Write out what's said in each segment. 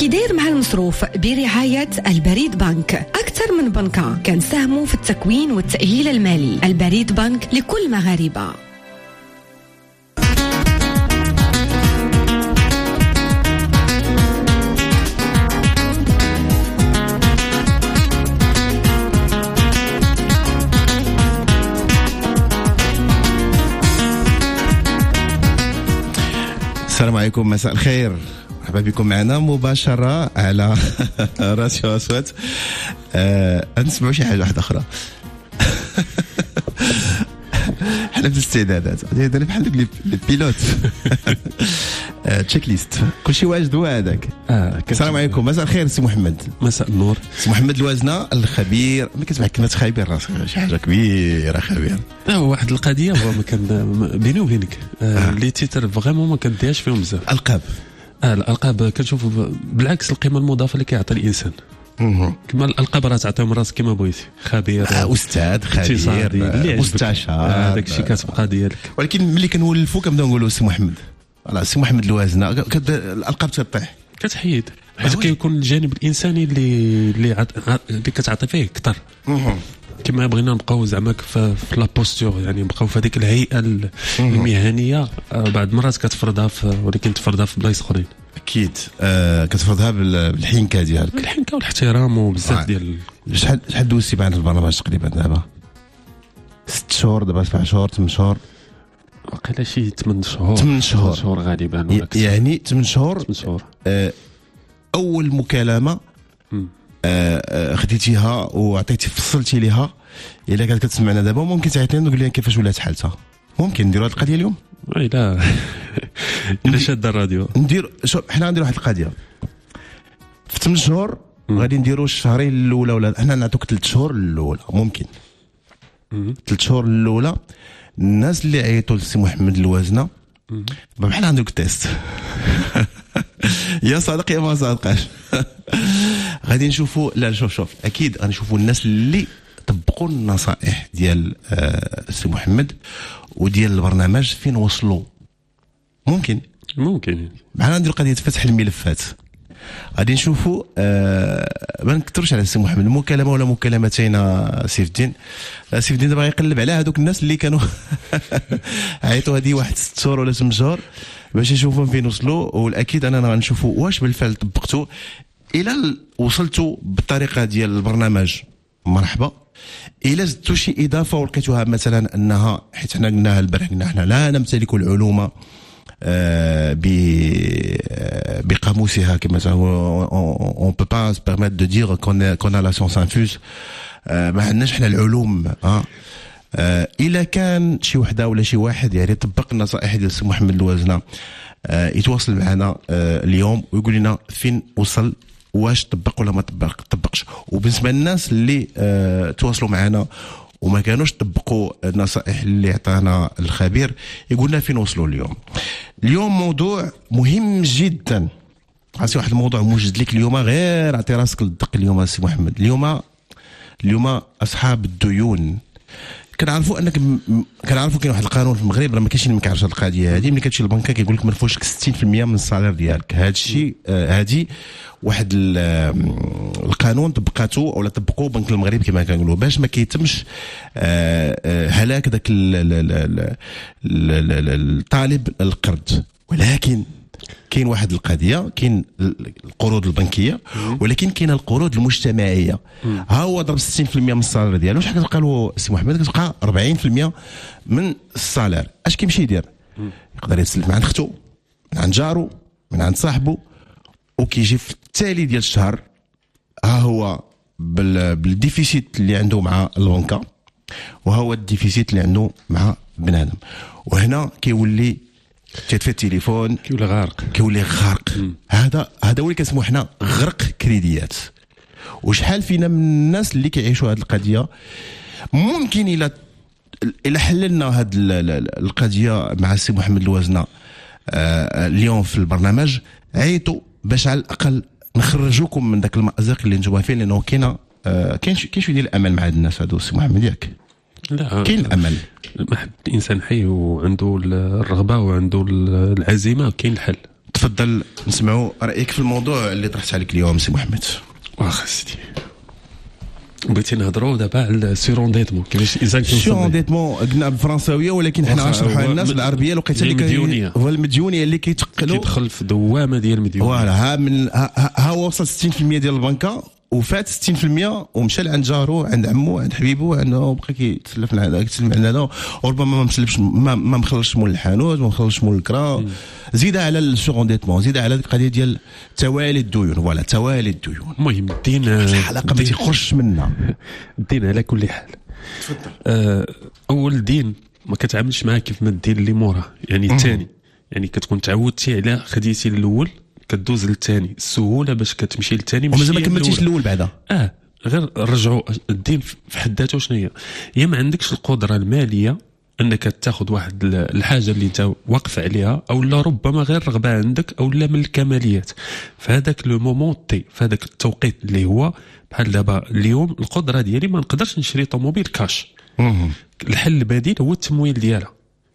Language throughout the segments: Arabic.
كي داير مع المصروف برعاية البريد بنك. أكثر من بنكة كنساهموا في التكوين والتأهيل المالي. البريد بنك لكل المغاربة. السلام عليكم، مساء الخير، مرحبا بكم معنا مباشرة على راديو أصوات. نسمعوا شي حاجة واحدة أخرى. حنا في الاستعدادات هذا بحال داك البيلوت. تشيك ليست كلشي واجد هو هذاك. السلام عليكم، مساء الخير سي محمد. مساء النور سي محمد الوازنة الخبير. ما كتسمع كلمة خبير راسك شي حاجة كبيرة. خبير هو واحد القضية هو ما كان بيني وبينك اللي تيتر فريمون ما كنديهاش فيهم بزاف. ألقاب الألقاب كنشوف بالعكس القيمة المضافة اللي كيعطي الإنسان. كما الألقاب راه تعطيهم راسك كما بغيتي، خبير، أستاذ، خبير، مستشار، هذاك الشيء كتبقى ديالك. ولكن ملي كنولفوا كنبداو نقولوا سي محمد، سي محمد الوازنة، الألقاب تطيح كتحيد حيت كيكون الجانب الإنساني اللي كتعطي فيه أكثر. كما بغينا نبقاو زعما في لا بوستور، يعني نبقاو في هذيك الهيئة المهنية. بعض المرات كتفرضها ولكن تفرضها في بلايص اخرين. اكيد كتفرضها بالحنكه ديالك، الحنكه والاحترام وبزاف ديال. شحال دوزتي بعد البرنامج تقريبا دابا؟ 6 شهور دابا، 7 شهور، 8 شهور، واقيلا شي 8 شهور. 8 شهور غالبا، يعني 8 شهور. اول مكالمه خديتيها وعطيتي فصلتي ليها، الا كانت كتسمعنا دابا ممكن تعيطي لنا تقول لنا كيفاش ولات حالتها. ممكن نديروا هذه القضيه اليوم؟ لا الا شاد الراديو ندير. حنا غنديروا واحد القضيه في 8 شهور، غادي نديروا الشهرين الاولى، ولا حنا نعطوك 3 شهور الاولى. ممكن 3 شهور الاولى الناس اللي عيطوا لسي محمد الوازنة بحال عندك تيست. يا صادق يا ما صادقاش. غادي نشوفوا. لا شوف اكيد غنشوفوا الناس اللي طبقوا النصائح ديال سي محمد وديال البرنامج فين وصلوا. ممكن معنا ندير قضيه فتح الملفات. غادي نشوفوا ما نكثرش على سي محمد، مكالمه ولا مكالمتين. سيف الدين دابا يقلب على هذوك الناس اللي كانوا عيطوا هذه واحد 6 شهور ولا 8 شهور باش يشوفوا فين وصلوا. والاكيد اننا غنشوفوا واش بالفعل طبقتوا. الى وصلتوا بالطريقه ديال البرنامج مرحبا. الى زدتوا شي اضافه ولقيتوها مثلا انها، حيت حنا قلناها البارح، قلنا حنا لا نمتلك العلوم بقاموسها كما on peut pas se permettre de dire qu'on a la science infuse. ما عندناش حنا العلوم. الا كان شي وحده ولا شي واحد يعني طبق النصائح ديال السي محمد الوازنة، يتواصل معنا اليوم ويقول لنا فين وصل، واش طبق ولا ما طبقش. وبالنسبه للناس اللي تواصلوا معنا وما كانوش طبقوا النصائح اللي عطانا الخبير، يقولنا فين وصلوا اليوم موضوع مهم جدا. عرفتي واحد الموضوع موجد لك اليوم، غير عطي راسك للدق اليوم سي محمد. اليوم اصحاب الديون كنعرفوا كاين واحد القانون في المغرب، راه ما كاينش اللي ما كيعرفش القضيه هذه. ملي كتمشي للبنكه كيقول لك ما نفوشك 60% من الصالير ديالك. هذا الشيء هذه واحد القانون طبقوه بنك المغرب كما كنقولوا، باش ما كيتمش هلاك داك الطالب القرض. ولكن كاين واحد القضيه، كاين القروض البنكيه ولكن كاين القروض المجتمعيه. ها هو ضرب 60% من الصالير ديالو. شحال كتبقى له سي محمد؟ كتبقى 40% من الصالير. اش كيمشي يدير؟ يقدر يتسلف من عند اختو، من عند جارو، من عند صاحبه، وكيجي في التالي ديال الشهر ها هو بالديفيسيت اللي عنده مع البنكه، وها هو الديفيسيت اللي عنده مع بنادم. وهنا كيولي تيطفي التليفون، كيولي غارق. هذا هو اللي كنسموه حنا غرق كريديات. وشحال فينا من الناس اللي كيعيشوا هذه القضيه. ممكن الى حللنا هذه القضيه مع السي محمد الوازنة اليوم في البرنامج، عيطوا باش على الاقل نخرجوكم من ذاك المأزق اللي نتوما فيه، لانه كاين شويه ديال الامل مع هاد الناس هادو السي محمد ياك. لا كاين الامل. الانسان حي وعنده الرغبه وعنده العزيمه، كاين الحل. تفضل نسمعوا رايك في الموضوع اللي طرحت عليك اليوم سي محمد. واخا سيدي بغيتي نهضروا دابا على السيرونديتمون كيفاش الانسان كيوصل السيرونديتمون قلنا بالفرنساويه ولكن حنا غنشرحوها للناس بالعربيه لقيت المديونيه هو المديونيه اللي كيدخل في دوامه ديال المديونيه. فوالا ها وصل 60% ديال البنكه وفات 60% ومشى لعند جارو عند عمو عند حبيبو عنده بقى كيتسلف عندنا وربما ما مسلفش ما مخلصش مول الحانوت ما مخلصش مول الكرا. زيد على السيرونديتمون زيد على القضيه ديال توالي الديون. فوالا توالي الديون. المهم الدين الحلقه ما تيخرجش منها الدين على كل حال. تفضل. اول الدين ما كتعاملش معاه كيف ما الدين اللي موراه يعني الثاني يعني كتكون تعودتي على خديتي الاول كدوز للثاني السهوله باش كتمشي للثاني ومازال ما كملتيش الاول بعدا. غير رجعوا الدين في حد ذاته شنو هي؟ يا ما عندكش القدره الماليه انك تاخذ واحد الحاجه اللي انت واقف عليها او لا ربما غير رغبه عندك او لا من الكماليات في هذاك لو مومون تي في هذاك التوقيت اللي هو بحال دابا اليوم القدره ديالي ما نقدرش نشري طوموبيل كاش. الحل البديل هو التمويل ديالها.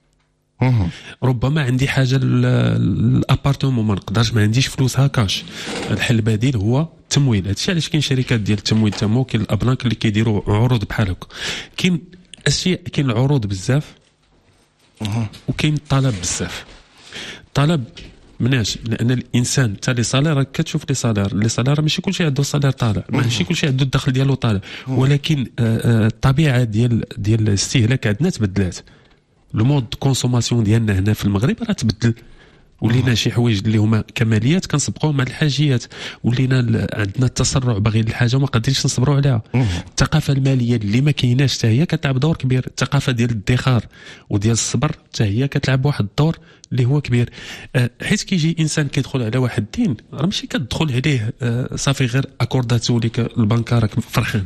ربما عندي حاجه الابارتمون ما نقدرش ما عنديش فلوسها كاش. الحل البديل هو التمويل. هادشي علاش كاين شركات ديال التمويل تمو كاين الابناك اللي كيديروا عروض بحال هكا. كاين اشياء كاين العروض بزاف وكاين الطلب بزاف. الطلب مناش لان الانسان تاع لي صالير راك كتشوف لي صالير ماشي كلشي عنده صالير طالع ماشي كلشي عنده الدخل ديالو طالع ولكن الطبيعه ديال الاستهلاك عندنا تبدلات. لو مود كونسوماسيون ديالنا هنا في المغرب راه تبدل. ولينا شي حوايج اللي هما كماليات كنسبقوهم مع الحاجيات. ولينا عندنا التسرع باغي الحاجه وما قادرينش نصبروا عليها. الثقافه الماليه اللي ما كايناش حتى هي كتلعب دور كبير. الثقافه ديال الادخار وديال الصبر حتى هي كتلعب واحد الدور اللي هو كبير. حيت كيجي انسان كيدخل على واحد الدين راه ماشي كتدخل عليه صافي غير اكورداتو ليك البنكه راك فرحان.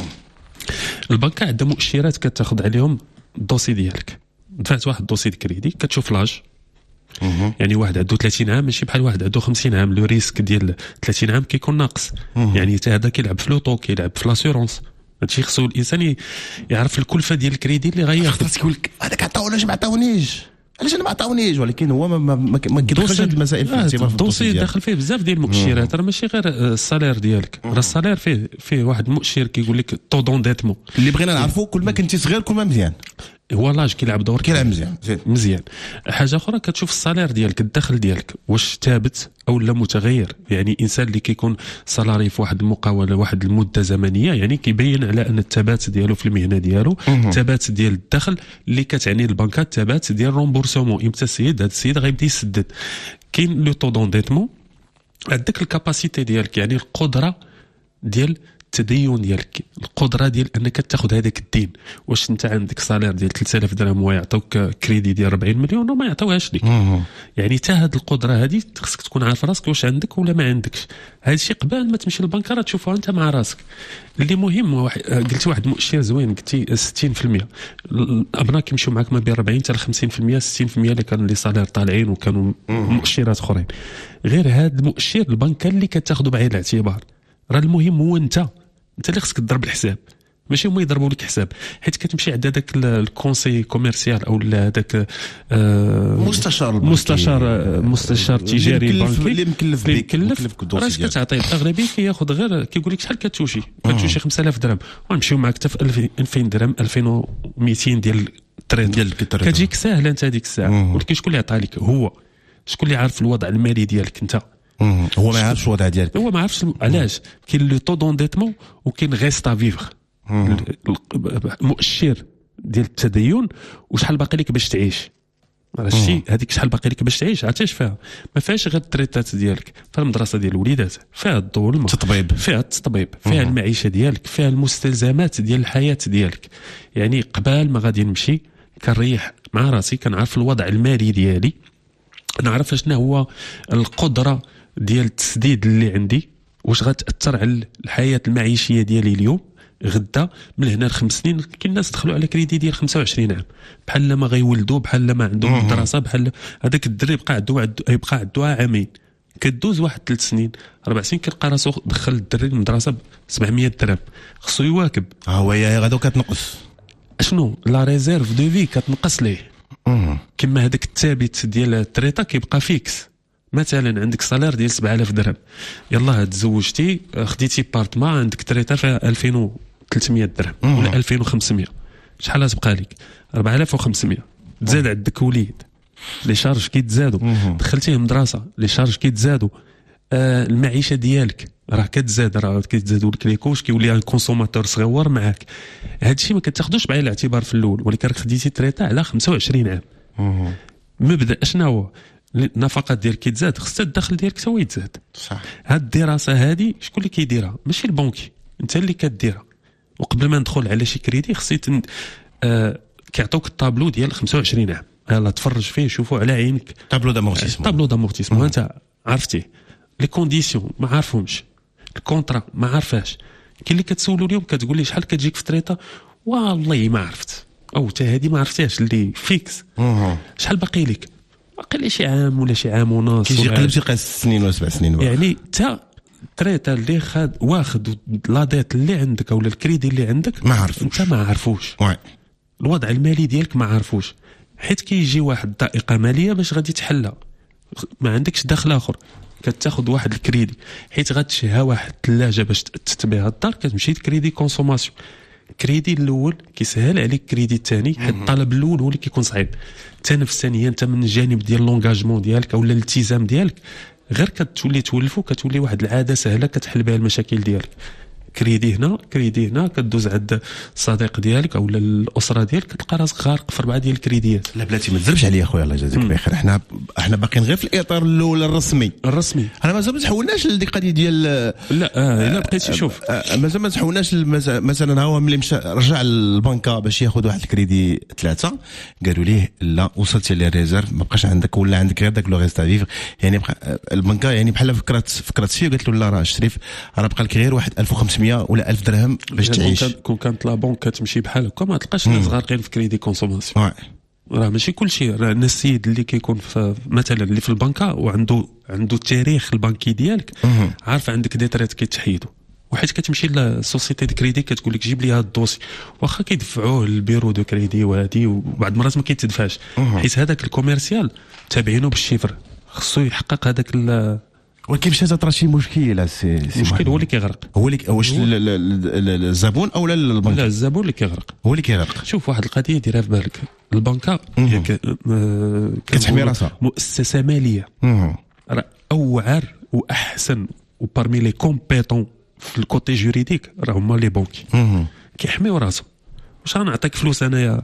البنكه عندها مؤشرات كتاخذ عليهم الدوسي ديالك. دفعت واحد الدوسي كريدي كتشوف لاج يعني واحد عنده 30 عام ماشي بحال واحد عنده 50 عام. لو ريسك ديال 30 عام كيكون ناقص يعني حتى هذا كيلعب في لوطو كيلعب في لاسيورونس. هادشي خصو الانسان يعرف الكلفه ديال الكريدي اللي غياخذ. يقول لك هذاك عطاونيش ما عطاونيش علاش انا ما عطاونيش ولكن هو ما كيدخلش هاد المسائل في الاعتبار. الدوسي داخل فيه بزاف ديال المؤشرات راه ماشي غير السالير ديالك راه السالير فيه واحد المؤشر كيقول لك طو دونديتمون اللي بغينا نعرفوا. كل ما كنتي صغير كل ما مزيان. هو لاج كيلعب دور كيلعب مزيان. حاجه اخرى كتشوف السالير ديالك الدخل ديالك واش ثابت او لا متغير. يعني انسان اللي كيكون سالاري في واحد المقاوله واحد المده زمنيه يعني كيبين على ان الثبات ديالو في المهنه ديالو الثبات ديال الدخل اللي كتعني البنكات الثبات ديال رومبورسومون امتى السيد هذا السيد غيبدا يسدد. كاين لو طو دونديتمون عندك الكاباسيتي ديالك يعني القدره ديال التدين ديالك القدره ديال انك تاخذ هذاك الدين. واش انت عندك صالير ديال 3000 درهم ويعطوك كريدي ديال 40 مليون وما يعطوهاش لك. يعني حتى هذه القدره هذه خصك تكون عارف راسك واش عندك ولا ما عندكش. هذا الشيء قبل ما تمشي للبنك راه تشوفها انت مع راسك. اللي مهم قلتي واحد المؤشر زوين قلتي 60% الابناء كيمشيو معاك ما بين 40 حتى 50% 60% اللي كانوا لي صالير طالعين وكانوا مؤشرات اخرين. غير هذا المؤشر البنك اللي كتاخذه بعين الاعتبار. راه المهم هو انت اللي خصك تضرب الحساب ماشي هما يضربوا لك حساب. حيت كتمشي عند هذاك الكونسي كوميرسيال او هذاك مستشار تجاري بنكي اللي مكلف راش كتعطيه الاغلبيه كياخذ غير كيقول لك شحال كتوشي 5000 درهم ونمشيو معك حتى في 2000 درهم 2200 ديال التريد ديالك كتجيك ساهله انت هذيك الساعه. ولكن شكون اللي عطا لك؟ هو شكون اللي عارف الوضع المالي ديالك انت. هو ما يعرفش الوضع ديالك. هو ما عارفش علاش. كاين لو طو دونديتمون وكاين غيستا فيفر المؤشر ديال التدين وشحال باقي لك باش تعيش. الشيء هذيك شحال باقي لك باش تعيش عرفتيش فيها ما فيهاش غير التريتات ديالك. فيها المدرسه ديال الوليدات فيها الضو التطبيب فيها فيها المعيشه ديالك فيها المستلزمات ديال الحياه ديالك. يعني قبل ما غادي نمشي كنريح مع راسي كنعرف الوضع المالي ديالي نعرف شنو هو القدره ديال التسديد اللي عندي واش غتاثر على الحياه المعيشيه ديالي اليوم غدا من هنا ل5 سنين. كاين الناس دخلوا على كريدي ديال 25 عام بحال ما غيولدوا بحال ما عندهم الدراسه بحال هذاك الدري يبقى عنده عامين كدوز واحد 3 سنين 4 سنين كيلقى راسو دخل الدري للمدرسه ب 700 درهم خصو يواكب. هو غادو كتنقص شنو لا ريزيرف دو في كتنقص ليه. كما هذاك الثابت ديال التريطه كيبقى فيكس مثلا عندك صالير ديال 7000 درهم، يلاه تزوجتي خديتي بارتما عندك تريتا فيها 2300 درهم ولا 2500، شحال تبقى لك؟ 4500. تزاد عندك وليد لي شارج كيتزادوا، دخلتيه مدرسه لي شارج كيتزادوا، المعيشه ديالك راه كتزاد، راه كيتزادوا لك لي كوش، كيولي ان كونسوماتور صغيور معاك. هادشي ما كتاخذوش بعين الاعتبار في الاول، ولكن خديتي تريتا على 25 عام. مبدا شنو هو؟ النفقات ديالك كيتزاد، خص الدخل ديالك حتى هو يتزاد. صح. هاد الدراسه هادي شكون اللي كيديرها؟ ماشي البنكي، انت اللي كديرها. وقبل ما ندخل على شي كريدي خصني كيعطوك الطابلو ديال 25 عام، يلا تفرج فيه شوفوا على عينك. طابلو دامورتيسمون انت عرفتيه، لي كونديسيون ما عارفهمش، الكونطرا ما عارفاش. كاين اللي كتسولوا اليوم كتقول لي شحال كتجيك في تريتا، والله ما عرفت، او حتى هذه ما عرفتيهاش اللي فيكس. شحال باقي لك؟ باقي لي شي عام ولا شي عام ونص، كيجي قلبتي 6 سنين ولا 7 سنين يعني تا تريتا اللي واخد لا ديت اللي عندك ولا الكريدي اللي عندك ما عرفوش، انت ما عرفوش. الوضع المالي ديالك ما عرفوش، حيت كيجي واحد ضائقه ماليه باش غادي تحلها، ما عندكش دخل اخر، كتاخذ واحد الكريدي حيت غتشها واحد الثلاجه باش تتبيع الدار، كتمشي لكريدي كونسوماسيون. الكريدي الاول كيسهل عليك، الكريدي الثاني حيت الطلب الاول هو اللي كيكون صعيب. نفس ثانيا انت من الجانب ديال لونغاجمون ديالك او الالتزام ديالك، غير كتولي تولفو، كتولي واحد العاده سهله كتحل بها المشاكل ديالك. كريدي هنا كدوز عند الصديق ديالك او الاسره ديالك، كتلقى راسك غارق في 4 ديال الكريديات. لا بلاتي ما تزربش عليا خويا، الله يجازيك بخير. احنا باقيين غير في الاطار الاول الرسمي. انا مازال ما تحولناش لديك القضيه ديال لا بقيتي شوف مازال ما تحولناش مثلا هو ملي مشى رجع للبنكه باش ياخذ واحد الكريدي 3، قالوا ليه لا وصلتي للريزيرف ما بقاش عندك، ولا عندك غير داك لو ريست فيف. يعني بقى البنكه يعني بحال فكرت فيه، قالت له لا راه شريف راه بقى لك غير واحد 1500 ولا 1000 درهم باش تعيش. كون كانت لا بنك كتمشي بحال هكا ما تلقاش ناس غارقين في كريدي كونسوماسيون. راه ماشي كل شيء. راه السيد اللي كيكون في مثلا اللي في البنكه وعنده التاريخ البنكي ديالك، عارف عندك دي تريت كيتحيدوا، وحيت كتمشي للسوسيتي دو كريدي كتقول لك جيب لي هذا الدوسي، واخا كيدفعوه للبيرو دو كريدي وهادي، وبعض المرات ما كيتدفعش حيت هذاك الكوميرسيال تابعينه بالشيفر، خصو يحقق هذاك ولكن مشى ترى شي مشكل. المشكل هو اللي كيغرق، هو اللي واش الزبون او البنك؟ لا الزبون اللي كيغرق، هو اللي كيغرق. شوف واحد القضيه ديرها في بالك، البنكه كتحمي راسها، مؤسسه ماليه راه اوعر واحسن وبارمي لي كومبيتون في الكوتي جوريديك راه هما لي بنكي كيحميو راسهم. واش غنعطيك فلوس انايا؟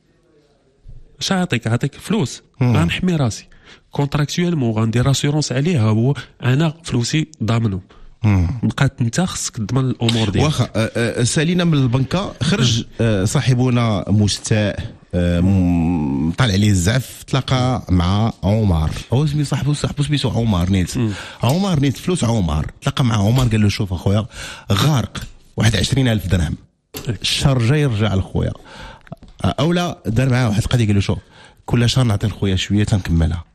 واش عطيك فلوس غنحمي راسي كونتراكتويلمون، غندير راسيورونس عليها، هو انا فلوسي ضامنهم. بقات انت خصك تضمن الامور ديالك. واخا سالينا من البنكه، خرج صاحبنا مستاء طالع عليه الزعف، تلاقى مع عمر، هو سمي صاحبه سميتو عمر نيت فلوس عمر، تلاقى مع عمر قال له شوف اخويا غارق واحد 20,000 درهم، الشهر جاي يرجع لخويا، اولا دار معاه واحد القضيه، قال له شوف كل شهر نعطي لخويا شويه تنكملها.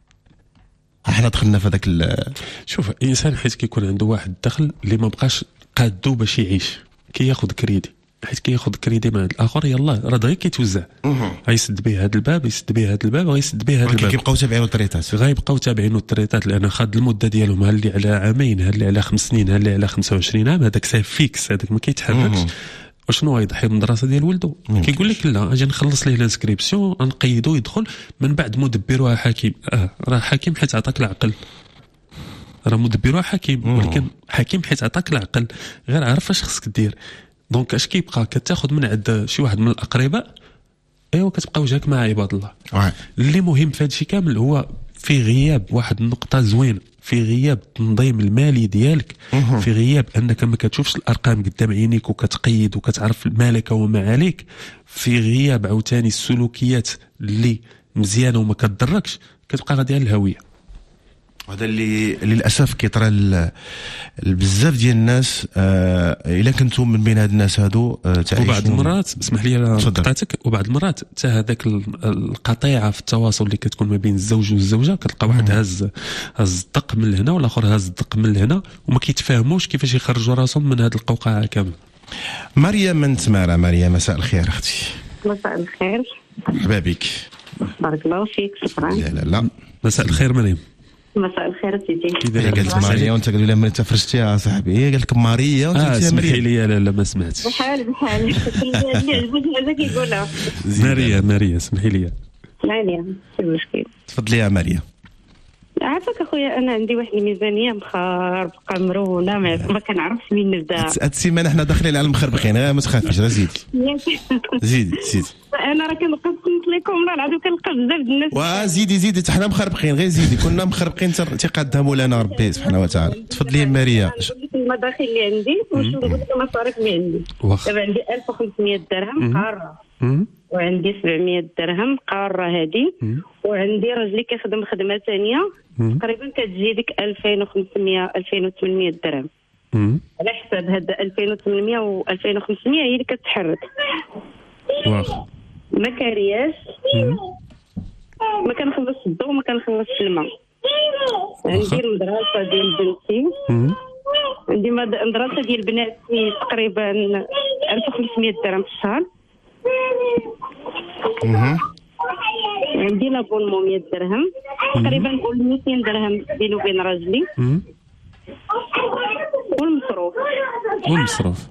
احنا دخلنا في هذاك شوف الانسان حيت كيكون عنده واحد الدخل اللي ما بقاش قادو باش يعيش، كياخذ كريدي، حيت كياخذ كريدي من الاخر، يلاه راه غير كيتوزع، غيسد به هذا الباب، يسد به هذا الباب، وغيسد به هذا الباب، كيبقاو تابعين الطريطات، غيبقاو تابعين الطريطات، لان خاد المده ديالهم، ها اللي على عامين، ها اللي على 5 سنين، ها اللي على 25 عام، هذاك سيف فيكس، هذاك ما كيتحركش. وشنو غيضحي من الدراسه ديال ولده؟ كيقول لك لا اجي نخلص ليه الانسكريبسيون، نقيدو يدخل، من بعد مدبروها حكيم. راه حكيم حيت عطاك العقل، راه مدبروها حكيم، ولكن حكيم حيت عطاك العقل، غير عرف اش خصك دير. دونك اش كيبقى؟ كتاخذ من عند شي واحد من الاقرباء، ايوا كتبقى وجهك مع عباد الله. اللي مهم في هذا الشيء كامل هو في غياب واحد النقطه زوينه، في غياب التنظيم المالي ديالك، في غياب انك ما كتشوفش الارقام قدام عينيك وكتقيد وكتعرف مالك وما عليك، في غياب عاوتاني السلوكيات اللي مزيانه وما كتضركش، كتبقى غادي على الهويه. هذا اللي للاسف كيطرى بزاف ديال الناس. الا كنتو من بين هاد الناس هادو تعيشوا، وبعض المرات اسمح لي قطعتك، وبعض المرات حتى هذاك القطيعه في التواصل اللي كتكون ما بين الزوج والزوجه، كتلقى واحد هز الدق من هنا والاخر هز الدق من هنا، وما كيتفاهموش كيفاش يخرجوا راسهم من هذه القوقعه كامله. مريم من تمارا. مريم مساء الخير اختي. مساء الخير حبابيك. بارك الله فيك. شكرا. لا مساء الخير مريم. مساء الخير سيدي. قالت ماريا وانت قال لها ما انت فرشتيها صاحبي. هي قالت لك ماريا وانت قلتيها مريا. ماريا. لي لا ما سمعتش. بحال اللي عجبتني هذا كيقولها ماريا اسمحي لي. ماريا شي مشكل. تفضلي يا ماريا. عافاك اخويا، انا عندي واحد الميزانيه مخربقه مرونه ما كنعرفش منين نبدا. هاد السيمانه حنا داخلين على المخربقين، ما تخافيش، راه زيدي. انا راه كنبقى نصنت لكم والله العظيم، كنلقى بزاف الناس. زيدي حنا مخربقين، غير زيدي، كنا مخربقين تيقدها مولانا ربي سبحانه وتعالى. تفضلي ماريا. المداخل اللي عندي واش نقول لك المصاريف اللي عندي. دابا عندي 1500 درهم قاره، وعندي 700 درهم قاره هذه، وعندي راجلي كيخدم خدمه ثانيه تقريبا كتجي ديك 2500 2800 درهم. على حساب هاد 2800 و 2500 هي اللي كتحرك. واخا ما كارياش، ما كنخلص الضوء، ما كنخلص الماء. عندي المدرسه ديال بنتي، عندي مدرسه ديال بناتي تقريبا 1500 درهم في الشهر. عندي لابونمون 100 درهم تقريبا، نقول 200 درهم بيني وبين راجلي. والمصروف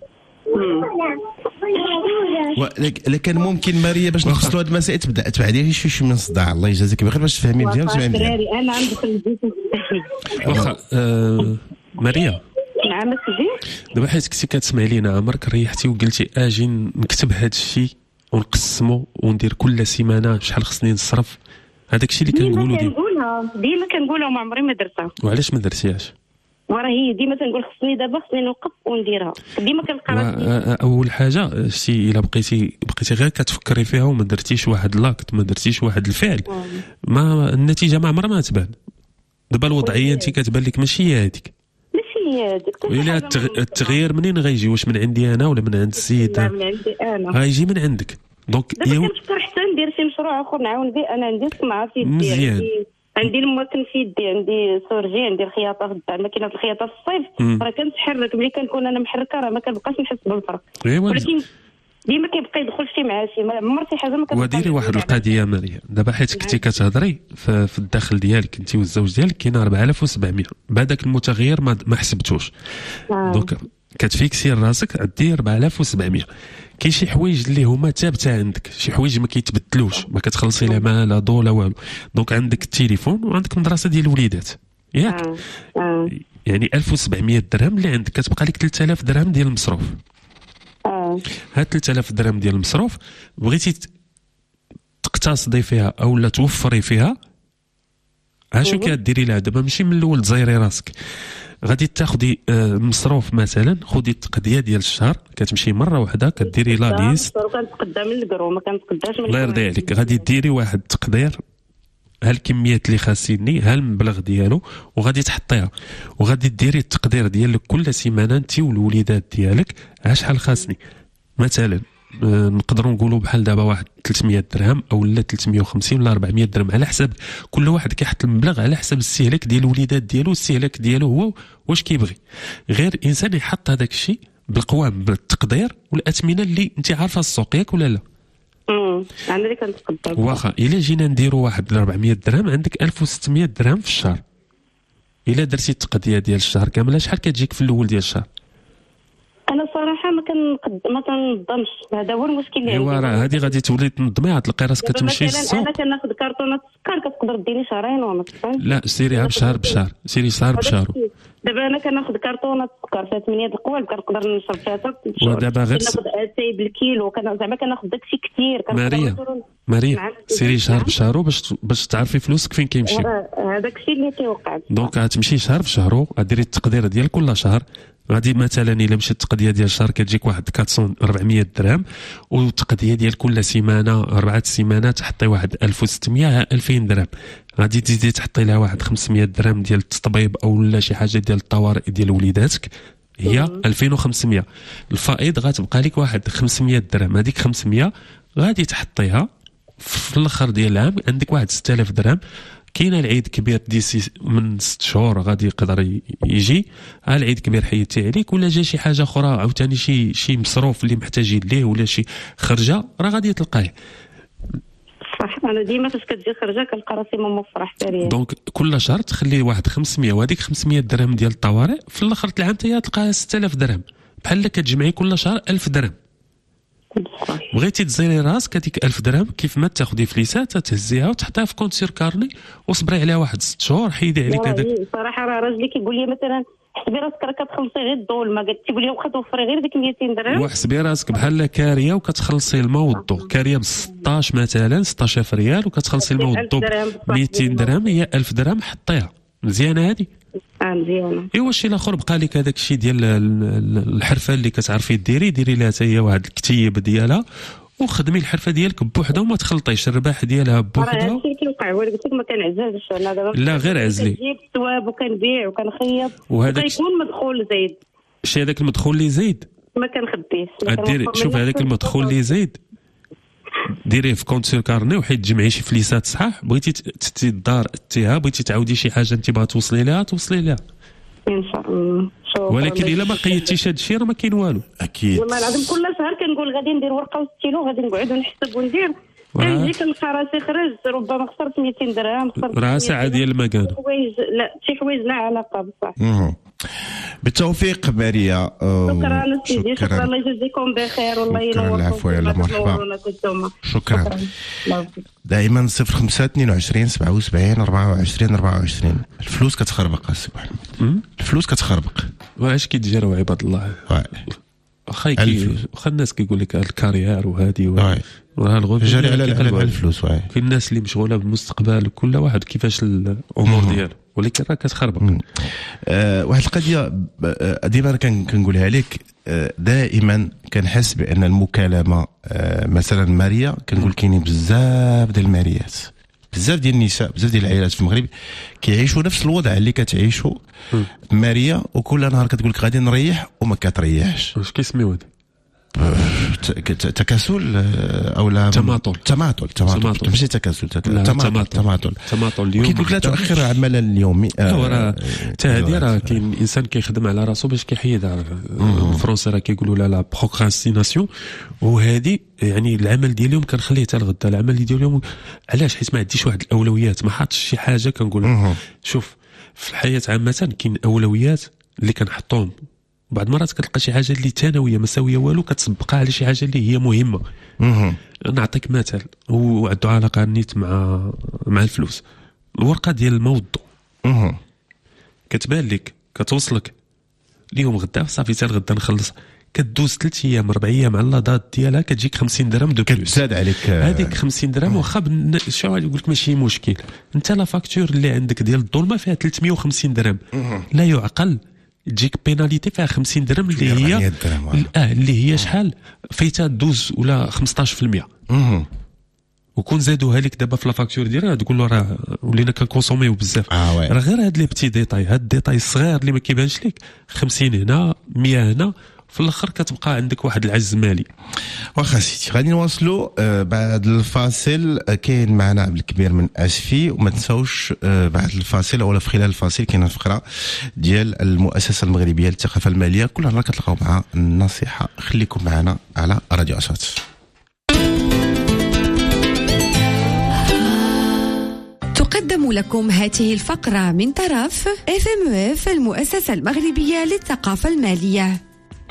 لكن ممكن ماريا باش نفصلوا هاد المسائل تبعدي شي من الصداع. الله يجازيك بخير باش تفهمي مزيان وتسمعي مزيان. انا عندي البيت واخا ماريا. نعم سيدي. دابا حيت كنتي كتسمعي لينا عمرك ريحتي وقلتي اجي نكتب هاد الشيء ونقسمو وندير كل سيمانه شحال خصني نصرف. هذاك الشيء اللي كنقولوا ديما كنقولها وما عمري ما درتها. وعلاش ما درتيهاش؟ وراه هي ديما تنقول خصني نوقف ونديرها، ديما كنلقى اول حاجه شتي الا بقيتي غير كتفكري فيها وما درتيش واحد لاكت، ما درتيش واحد الفعل، ما النتيجه ما عمرها ما تبان. دابا الوضعيه انت كتبان لك ماشي هي هذيك، ولا التغيير منين غيجي؟ واش من عندي انا ولا من عند السيد؟ من عندي انا، غيجي من عندك. دونك كنفكر حتى ندير شي مشروع اخر نعاون به. انا عندي صنعه في يدي، عندي المواكن في يدي، عندي سورجي، عندي الخياطه في الدار، ماكينه الخياطه في الصيف راه كنتحرك. ملي كنكون انا محركه راه ما كنبقاش نحس بالفرق، ولكن ديما كيبقى يدخل شي مع شي، ما عمر شي حاجه ما كنبقى. وديري واحد القضيه ماريا، دابا حيت كنتي كتهضري في الداخل ديالك انت والزوج ديالك كاين 4700 بعدك المتغير ما حسبتوش. دونك كتفيكسي راسك عندي 4700. كاين شي حوايج اللي هما ثابته عندك، شي حوايج ما كيتبدلوش، ما كتخلصي لا ماء لا ضو لا والو. دونك عندك التليفون وعندك مدرسه ديال الوليدات ياك. يعني 1700 درهم اللي عندك، كتبقى لك 3000 درهم ديال المصروف. هاد 3000 درهم ديال المصروف بغيتي تقتصدي فيها او لا توفري فيها، اشنو كديري لها دابا؟ ماشي من الاول تزيري راسك، غادي تاخدي مصروف مثلا، خدي التقديه ديال الشهر، كتمشي مره واحده كديري لا ليست. كنتقدى من الكرو، ما كنتقداش من الله يرضي عليك. غادي ديري واحد التقدير، ها الكميات اللي خاصيني، ها المبلغ ديالو، وغادي تحطيها، وغادي ديري التقدير ديالك كل سيمانه انت والوليدات ديالك ها شحال خاصني. مثلا نقدروا نقولوا بحال دابا واحد 300 درهم او لا 350 ولا 400 درهم، على حسب كل واحد كيحط المبلغ على حسب الاستهلاك ديال الوليدات ديالو، الاستهلاك ديالو هو واش كيبغي. غير الانسان يحط هذاك الشيء بالقوام بالتقدير والاثمنه اللي انت عارفه السوق ياك ولا لا. انا اللي كنتقدر. واخا الا جينا نديروا واحد 400 درهم عندك 1600 درهم في الشهر. الا درتي التقديه ديال الشهر كامله شحال كتجيك في الاول ديال الشهر؟ انا صراحه ما كنظمش، هذا هو المشكل اللي عندي. ايوا راه هذه غادي تولي تنظميها، تلقاي راسك كتمشي للسوق. انا كناخذ كرتونه السكر كتقدر ديني شهرين ونص. لا سيريها بشهر، سيري شهر بشهر. دابا انا كناخذ كرتونه السكر فيها 8 القوالب كنقدر نشرب فيها حتى 6 شهور. ودابا غير كناخذ اتاي بالكيلو، زعما كناخذ داكشي كثير. ماريا سيري شهر بشهر باش تعرفي فلوسك فين كيمشي. هذاك الشيء اللي كيوقع. دونك غتمشي شهر بشهر، غديري التقدير ديال كل شهر. غادي مثلا الا مشات التقديه ديال الشهر كتجيك واحد 400 درهم، والتقديه ديال كل سيمانه 4 سيمانات تحطي واحد 1600 2000 درهم. غادي تزيدي تحطي لها واحد 500 درهم ديال التطبيب او لا شي حاجه ديال الطوارئ ديال وليداتك، هي 2500. الفائض غتبقى لك واحد 500 درهم. هذيك 500 غادي تحطيها في الاخر ديال العام، عندك واحد 6000 درهم. كاين العيد كبير ديسي من 6 شهور غادي يقدر يجي، العيد كبير حيدتي عليك، ولا جا شي حاجه اخرى عاوتاني شي مصروف اللي محتاجين ليه ولا شي خرجه، راه غادي تلقاه. صح انا ديما فاش كتجي خرجه كنلقى راسي ما مفرح حتى. دونك كل شهر تخلي واحد 500 وهذيك 500 درهم ديال الطوارئ في الاخر العام حتى تلقاها 6000 درهم، بحال كتجمعي كل شهر 1000 درهم. بغيتي تزيري راسك هذيك 1000 درهم كيف ما تاخذي فليسات تهزيها وتحطيها في كونت سير كارني وصبري عليها واحد 6 شهور حيدي عليك هذاك. صراحه راه راجلي كيقول لي مثلا حسبي راسك راه كتخلصي غير الضوء ما تقول لي واخا توفري غير ديك 200 درهم وحسبي راسك بحال كاريه وكتخلصي الماء والضوء، كاريه ب 16 مثلا 16 ريال وكتخلصي الماء والضوء 200 درهم، هي 1000 درهم حطيها مزيانه هذه. مزيانه. ايوا الشيء الاخر بقى لك هذاك الشيء ديال الحرفه اللي كتعرفي ديري لها حتى هي واحد الكتيب ديالها وخدمي الحرفه ديالك بوحدها وما تخلطيش الرباح ديالها بوحدها. راه هادشي كيوقع هو قلت لك ما كنعزلش انا دابا. لا غير عزلي. كنجيب الثواب وكنبيع وكنخيط وكيكون مدخول زايد. شي هذاك المدخول اللي زايد ما كنخديش. ديري شوف هذاك المدخول اللي زايد ديريه في كونت سير كارني وحيد تجمعي شي فليسات صحاح. بغيتي تتي الدار تيها، بغيتي تعاودي شي حاجه انت باغا توصلي لها ان شاء الله. ولكن الا ما قيدتيش هذا الشيء راه ما كاين والو. اكيد والله العظيم كل شهر كنقول غادي ندير ورقه وستيلو غادي نقعد ونحسب وندير كنجي كنلقى راسي خرجت ربما خسرت 200 درهم خسرت راه ساعه ديال المكان حوايج لا شي حوايج لا علاقه بصح. بالتوفيق ماريا. شكرا سيدي، شكرا الله يجزيكم بخير والله ينوركم. العفو يا مرحبا. شكرا. دائما 05 22 77 24 24. الفلوس كتخربق السي محمد، الفلوس كتخربق. واش كيتجراو عباد الله. واخا الناس كيقول لك الكارير وهذه وراه الغرفه جاري على الفلوس. كاين الناس اللي مشغوله بالمستقبل كل واحد كيفاش الامور ديالو، ولكن راه كتخربق. واحد القضيه ديما كنقولها لك، دائما كنحس بان المكالمه مثلا ماريا كنقول كاينين بزاف ديال الماريات، بزاف ديال النساء، بزاف ديال العائلات في المغرب كيعيشوا نفس الوضع اللي كتعيشوا ماريا، وكل نهار كتقول لك غادي نريح وما كتريحش. واش كيسميوه هذا؟ تكاسل او لا تماطل ماشي تكاسل، تماطل اليوم كيقول لك لا تؤخر عملا اليومي. راه حتى هذه راه كاين انسان كيخدم على راسو باش كيحيدها. الفرنسي راه كيقولوا لا بروكراستيناسيون، وهذه يعني العمل ديال اليوم كنخليه حتى الغدا. العمل ديال اليوم علاش؟ حيت ما عنديش واحد الاولويات، ما حاطش شي حاجه كنقول شوف في الحياه عامه كاين اولويات اللي كنحطهم، بعض المرات كتلقى شي حاجه اللي ثانويه ما ساويه والو كتسبقها على شي حاجه اللي هي مهمه. نعطيك مثال وعنده علاقه نيت مع الفلوس. الورقه ديال الموضوع كتبان لك كتوصلك اليوم غدا صافي حتى الغدا نخلص، كدوز 3 ايام 4 ايام على لاطات ديالها كتجيك 50 درهم دو بلوس. كتزاد عليك هذيك 50 درهم واخا شنو يقول لك ماشي مشكل. انت لا فاكتور اللي عندك ديال الظلمه فيها 350 درهم، لا يعقل تجيك بيناليتي فيها 50 درهم اللي هي اللي هي شحال فايته دوز ولا 15%. وكون زادوها لك دابا في لا فاكتور ديالها تقول له راه ولينا كنكونسوميو بزاف. راه غير هاد لي بتي ديتاي، هاد الديتاي الصغير اللي ما كيبانش لك، 50 هنا 100 هنا، في الاخر كتبقى عندك واحد العجز مالي. واخا سيدي غادي نواصلوا بعد الفاصل. كاين معنا عبد الكبير من اسفي، وما تنساوش بعد الفاصل ولا في خلال الفاصل كاينه الفقره ديال المؤسسه المغربيه للثقافه الماليه، كل نهار كتلقاو مع النصيحه. خليكم معنا على راديو أصوات. تقدم لكم هذه الفقرة من طرف FMEF المؤسسة المغربية للثقافة المالية.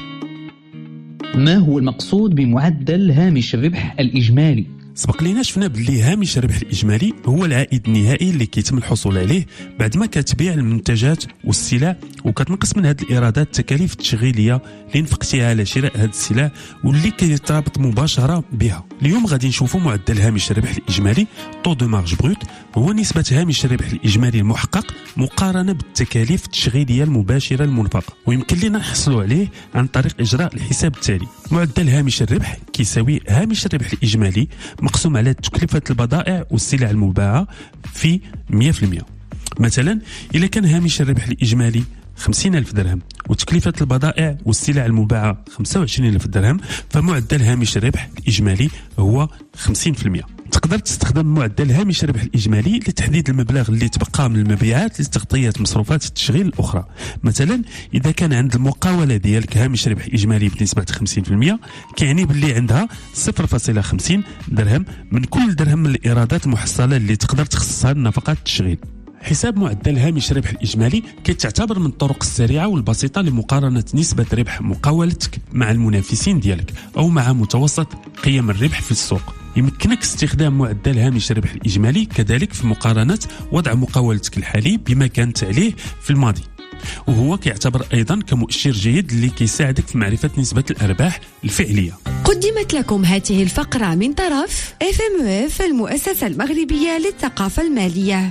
ما هو المقصود بمعدل هامش الربح الإجمالي؟ سبق لينا شفنا باللي هامش الربح الإجمالي هو العائد النهائي اللي كيتم الحصول عليه بعد ما كتبيع المنتجات والسلع وكتنقص من هذه الإيرادات التكاليف التشغيلية اللي نفقتيها على شراء هذه السلع واللي كيرتبط مباشرة بها. اليوم غادي نشوفوا معدل هامش الربح الإجمالي طو دو مارج بروت، هو نسبة هامش الربح الإجمالي المحقق مقارنة بالتكاليف التشغيلية المباشرة المنفقة، ويمكن لنا نحصلوا عليه عن طريق إجراء الحساب التالي. معدل هامش الربح كيساوي هامش الربح الإجمالي مقسوم على تكلفة البضائع والسلع المباعة في 100%. مثلا إذا كان هامش الربح الإجمالي 50,000 درهم وتكلفة البضائع والسلع المباعة 25,000 درهم، فمعدل هامش الربح الإجمالي هو 50%. تقدر تستخدم معدل هامش الربح الإجمالي لتحديد المبلغ اللي تبقى من المبيعات لتغطية مصروفات التشغيل الأخرى. مثلا إذا كان عند المقاولة ديالك هامش ربح إجمالي بنسبة 50%، كيعني باللي عندها 0.50 درهم من كل درهم من الإيرادات المحصلة اللي تقدر تخصصها لنفقات التشغيل. حساب معدل هامش الربح الإجمالي كتعتبر من الطرق السريعة والبسيطة لمقارنة نسبة ربح مقاولتك مع المنافسين ديالك أو مع متوسط قيم الربح في السوق. يمكنك استخدام معدل هامش الربح الإجمالي كذلك في مقارنة وضع مقاولتك الحالي بما كانت عليه في الماضي، وهو كيعتبر أيضا كمؤشر جيد اللي كيساعدك في معرفة نسبة الأرباح الفعلية. قدمت لكم هذه الفقرة من طرف FMEF المؤسسة المغربية للثقافة المالية.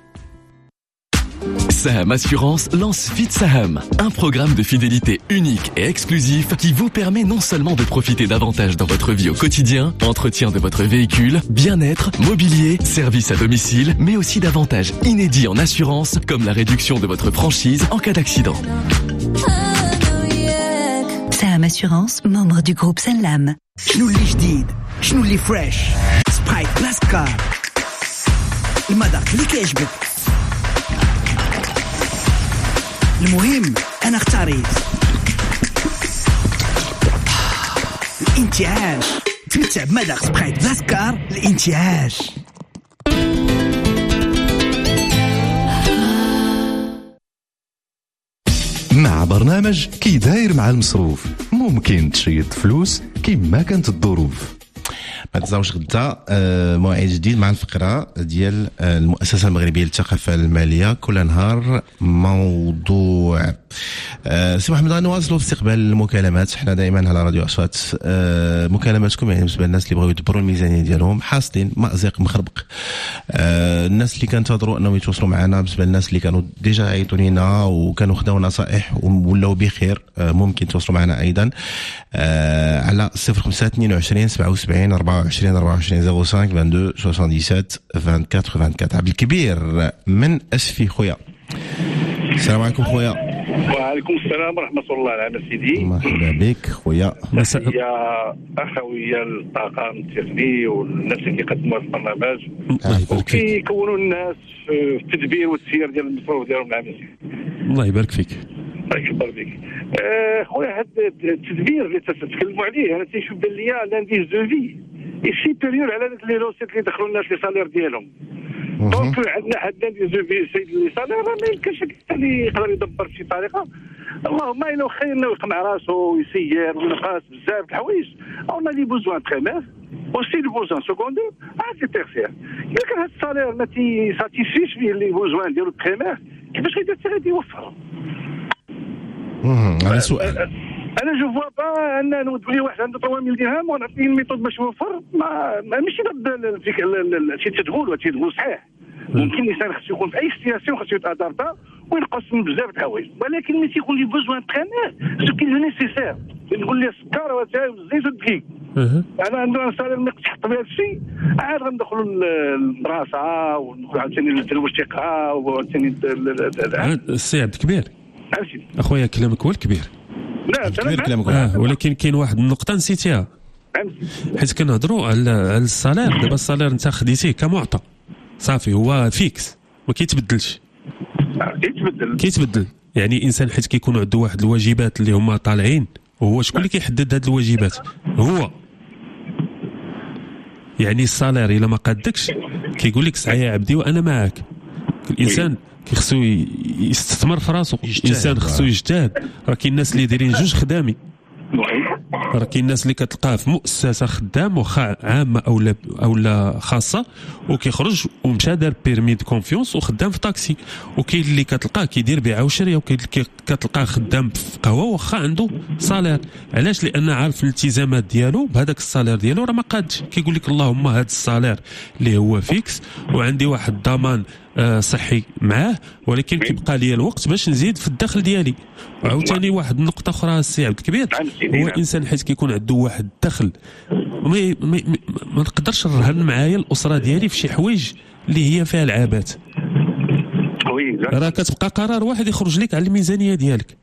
Saham Assurance lance Fit Saham, un programme de fidélité unique et exclusif qui vous permet non seulement de profiter davantage dans votre vie au quotidien, entretien de votre véhicule, bien-être, mobilier, service à domicile, mais aussi d'avantages inédits en assurance comme la réduction de votre franchise en cas d'accident. Saham Assurance, membre du groupe Sanlam. شنو اللي جديد؟ شنو اللي فريش؟ سبرايت بلاسكار، المذاق اللي كيعجبك. المهم أنا اختاريت الانتعاش. تمتع بمذاق سبرايت بلاسكار الانتعاش. مع برنامج كي داير مع المصروف ممكن تشيد فلوس كيما كانت الظروف. ما تنساوش غدا موعد جديد مع الفقره ديال المؤسسه المغربيه للثقافه الماليه كل نهار موضوع. سي محمد غنواصلوا في استقبال المكالمات. حنا دائما على راديو اصوات مكالماتكم يعني بالنسبه للناس اللي بغاو يدبروا الميزانيه ديالهم حاصلين مأزق مخربق. الناس اللي كانتظروا انهم يتواصلوا معنا بالنسبه للناس اللي كانوا ديجا عيطوا لينا وكانوا خداو نصائح ولاو بخير ممكن تواصلوا معنا ايضا على 0522 77 24 24 05 22 77 24 24. عبد الكبير من اسفي خويا. السلام عليكم خويا. وعليكم السلام ورحمة الله على سيدي. مرحبا بك خويا. يا أخويا الطاقم التقني والناس اللي كيقدموا هذا البرنامج وكيكونوا الناس في التدبير والتسيير ديال المصروف ديالهم العام. الله يبارك فيك. الله يبارك فيك. خويا هذا التدبير اللي تتكلموا عليه انا تيشوف بان ليا لانديس دو في سيبيريور على داك لي روسيت اللي دخلوا الناس لي سالير ديالهم. دونك عندنا حد لانديس دو في سيد لي سالير ما يمكنش اللي يقدر يدبر بشي طريقه. اللهم الا خير انه يقمع راسه ويسير وينقص بزاف د الحوايج. اون لي بوزوان بريمير وسي لو بوزوان سكوندير عاد لي تيرسيير. الا كان هذا السالير ما تيساتيسفيش فيه لي بوزوان ديالو بريمير كيفاش غادي يوفر؟ هذا سؤال. انا جو فوا با انه تقول لي واحد عنده 3000 درهم ونعطيه الميثود باش يوفر ماشي ضد شي تدخل صحيح. ممكن الانسان خصو يكون في اي سيتياسيون خصو يتادابتا وينقص من بزاف د الحوايج، ولكن ملي تيكون لي بوزوان بريمير سو كي لو نيسيسير نقول لي السكر والزيت والدقيق انا عنده سالير ما يحط بهذا الشيء عاد غندخلوا للمدرسه وندخلوا عاوتاني للوثيقه وعاوتاني السي عبد الكبير. اخويا كلامك هو الكبير. لا كلامك ولكن كاين واحد النقطه نسيتيها حيت كنهضروا على الصالير. دابا الصالير انت خديتيه كمعطى صافي هو فيكس ما كيتبدلش. كيتبدل يعني الانسان حيت كيكون عنده واحد الواجبات اللي هما طالعين وهو شكون اللي كيحدد هاد الواجبات؟ هو يعني الصالير الا ما قادكش كيقول لك سعى يا عبدي وانا معاك. الانسان خصو يستثمر في راسو. الانسان خصو يجتهد. راه كاين الناس اللي دايرين جوج خدامي. راه كاين الناس اللي كتلقاه في مؤسسه خدام واخا عامه او لا خاصه وكيخرج ومشى دار بيرمي دو كونفيونس وخدام في طاكسي. وكاين اللي كتلقاه كيدير بيعه وشريه وكاين اللي كتلقاه خدام في قهوه واخا عنده صالير. علاش؟ لان عارف الالتزامات ديالو بهذاك الصالير ديالو راه ما قادش. كيقول لك اللهم هذا الصالير اللي هو فيكس وعندي واحد الضمان صحي معاه ولكن كيبقى لي الوقت باش نزيد في الدخل ديالي. وعاوتاني واحد النقطه اخرى السي عبد الكبير هو الانسان حيت كيكون عنده واحد الدخل ما نقدرش نرهن معايا الاسره ديالي في شي حوايج اللي هي فيها العابات. راه كتبقى قرار واحد يخرج لك على الميزانيه ديالك.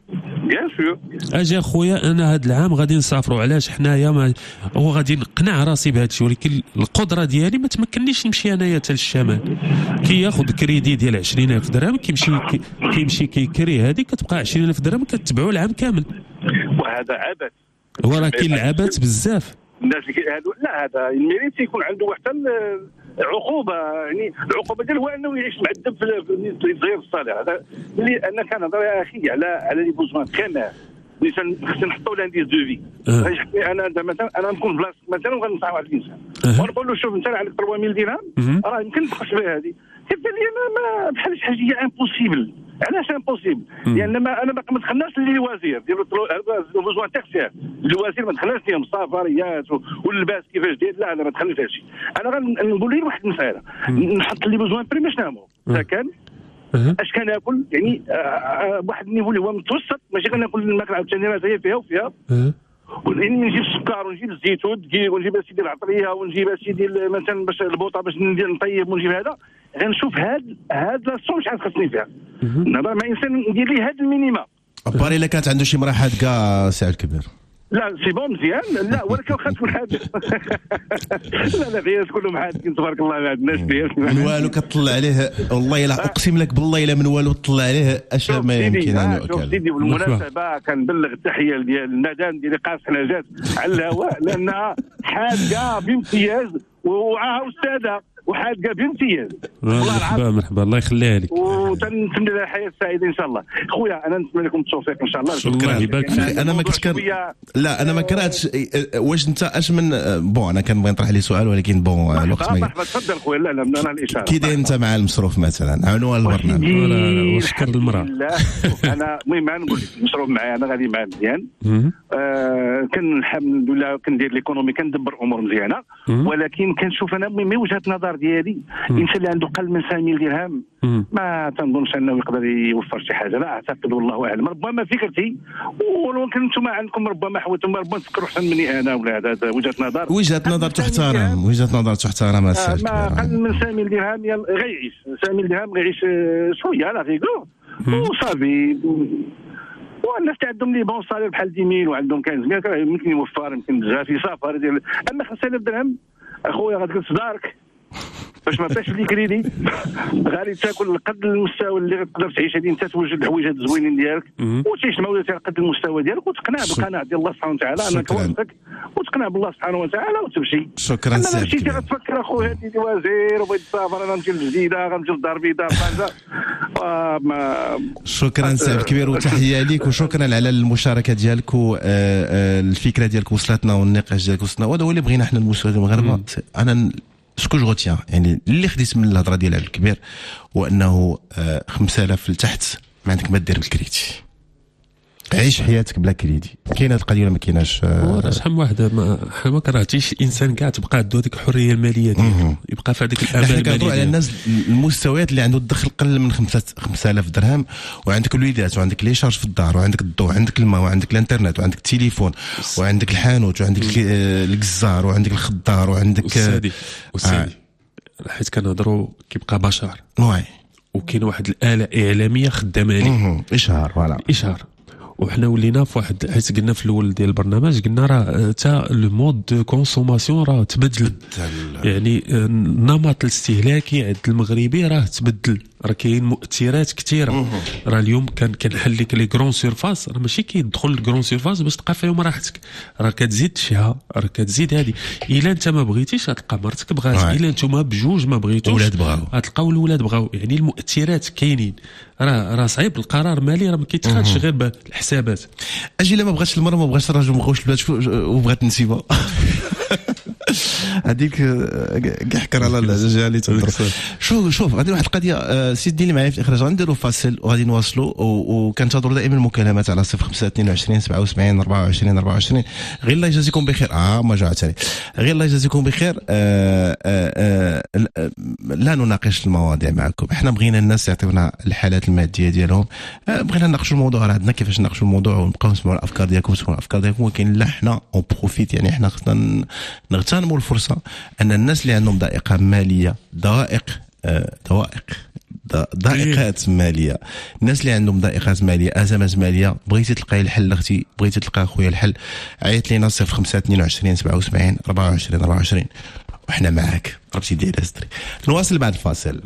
بيان سور. اجي خويا انا هذا العام غادي نسافروا، علاش حنايا ما هو غادي نقنع راسي بهذا الشيء، ولكن القدره ديالي ما تمكننيش نمشي انايا حتى للشمال. كياخذ كريدي ديال 20,000 درهم كيمشي كيكري هذه كتبقى 20,000 درهم كتبعوا العام كامل. وهذا عبث. وراه كاين العبث بزاف. الناس اللي لا هذا الميريت يكون عنده حتى عقوبه، يعني العقوبه ديالو هو انه يعيش معذب في الصغير الصالح. هذا اللي انا كنهضر يا اخي على لي بوزوان كامل اللي خصنا نحطوا لانديس دو في. انا مثلا انا نكون بلاصه مثلا وغنصح واحد الانسان ونقول له شوف انت عندك 3000 درهم راه يمكن تخش بها هذه، كيبان لي ما بحال شي حاجه امبوسيبل. علاش امبوسيبل؟ لان انا ما دخلناش للوزير ديال بوزوان تاكسير، الوزير ما دخلناش لهم السفريات واللباس كيفاش داير، لا انا ما دخلنيش هادشي. انا غنقول ليه واحد المساله، نحط لي بوزوان بريمي شنو هو سكن، اش كناكل، يعني واحد النيفو اللي هو متوسط، ماشي كناكل الماكله عاوتاني راه هي فيها وفيها. ولاني نجيب السكر ونجيب الزيت والدقيق ونجيب اسيدي العطريه ونجيب اسيدي مثلا باش البوطه باش ندير نطيب ونجيب هذا، غنشوف هاد لاصون شحال خصني فيها. نهضر مع انسان ندير ليه هاد المينيما. اباري الا كانت عنده شي مراه حادقه سي الكبير. لا سي بون مزيان، لا ولكن واخا تكون حادق. لا فياس كلهم حادقين تبارك الله، ما عندناش فياس من والو كتطلع عليه، والله الا اقسم لك بالله الا من والو تطلع عليه اش ما يمكن ان يؤكل. شوف سيدي بالمناسبه كنبلغ التحيه ديال المدام ديالي قاص حناجات على الهواء، لانها حادقه بامتياز وعاها استاذه وحادقه بامتياز. مرحبا الله يخليها لك، وتنتمنى لها حياه سعيده ان شاء الله. خويا انا نتمنى لكم التوفيق ان شاء الله. شكرا يبارك فيك. انا ما كنتش لا انا ما كرهتش. واش انت اش من بون انا كنبغي نطرح لي سؤال ولكن بون الوقت ما تفضل خويا. لا انا الاشاره كي داير انت مع المصروف مثلا عنوان البرنامج وشكر المراه. انا المهم نقول لك المصروف معايا انا غادي معاه مزيان. كان الحمد لله كندير ليكونومي كندبر امور مزيانه، ولكن كنشوف انا من وجهه النظر ديالي الانسان اللي عنده قل من 5,000 درهم ما تنظنش انه يقدر يوفر شي حاجه. لا اعتقد والله اعلم، ربما فكرتي ولكن انتم عندكم ربما حوتم ربما تفكروا احسن مني انا، ولا هذا وجهه نظر تحترم. وجهه نظر تحترم. ما قل من 5,000 درهم غيعيش 5,000 درهم غيعيش شويه لا فيكو وصافي. والناس عندهم لي بون صالير بحال 10,000 وعندهم 15,000 يمكن يوفر، يمكن بزاف يسافر ديال. اما 5,000 درهم اخويا غتجلس في دارك باش ما تعيش لي كريدي، غادي تاكل قد المستوى اللي تقدر تعيش هذه، انت توجد الحوايج الزوينين ديالك وتعيش المولى على قد المستوى ديالك، وتقنع بالقناعه ديال الله سبحانه وتعالى انك توافقك، وتقنع بالله سبحانه وتعالى وتمشي. شكرا سي ماشي تفكر اخويا هذه دي وزير وبغيت تسافر، انا نمشي للجديده غنمشي للدار البيضاء بحال. شكرا سي الكبير وتحيه ليك، وشكرا على المشاركه ديالك والفكره ديالك وصلتنا والنقاش ديالك وصلنا، وهذا هو اللي بغينا حنا المسؤولين المغاربه. انا سكو جو غوتيان يعني اللي خديت من الهضره ديال عبد الكبير هو انه 5,000 لتحت ما عندك ما دير بالكريدي، عيش حياتك بلا كريدي. كاينه هذه القضيه ولا ما كايناش؟ شحال من واحد ما كرهتيش الانسان كاع تبقى عنده هذيك الحريه الماليه ديالو، يبقى في هذيك الامان المالي. كنهضروا على الناس المستويات اللي عنده الدخل قل من 5,000 درهم، وعندك الوليدات وعندك لي شارج في الدار وعندك الضوء وعندك الماء وعندك الانترنت وعندك التليفون وعندك الحانوت وعندك الجزار وعندك الخضار وعندك وسادي حيت كنهضروا كيبقى بشر وكاين واحد الاله اعلاميه خدامه عليه اشهار وحنا ولينا في واحد، حيت قلنا في الاول ديال البرنامج قلنا راه حتى لو مود دو كونسوماسيون راه تبدل، يعني النمط الاستهلاكي عند المغربي راه تبدل، راه كاين مؤثرات كثيره. راه اليوم كنحل لك لي كرون سيرفاس، راه ماشي كيدخل الكرون سيرفاس باش تلقى فيهم راحتك، راه كتزيد شها، راه كتزيد هذه. الا انت ما بغيتيش غتلقى مرتك بغات، الا نتوما بجوج ما بغيتوش غتلقاو الولاد بغاو. يعني المؤثرات كاينين، راه صعيب القرار المالي راه ما كيتخادش غير بالحسابات. اجي لا ما بغاش المراه ما بغاش الراجل ما بغاوش البلاد وبغات نسيبها هذيك كاع حكر على الجهه اللي تهضر. شوف غادي واحد القضيه سيدي لي معايا في الاخراج، غنديروا فاصل وغادي نواصلوا، وكنتظروا دائما المكالمات على 0522 77 24 24. غير الله يجازيكم بخير. ما جاءت علي. غير الله يجازيكم بخير. لا نناقش المواضيع معكم، احنا بغينا الناس يعطيونا الحالات الماديه ديالهم، بغينا نناقشوا الموضوع. راه عندنا كيفاش نناقشوا الموضوع ونبقاو نسمعوا الافكار ديالكم وتسمعوا الافكار ديالكم، ولكن لا حنا اون بروفيت، يعني احنا خصنا نغتنموا الفرصه ان الناس اللي عندهم ضائقه ماليه دوائق ضائقات ماليه. الناس اللي عندهم ضائقات ماليه، ازمات ماليه، بغيتي تلقاي الحل اختي، بغيتي تلقى خويا الحل، عيط لينا 05 22 77 24 24 وحنا معاك. عرفتي ديال السطري. نواصل بعد الفاصل.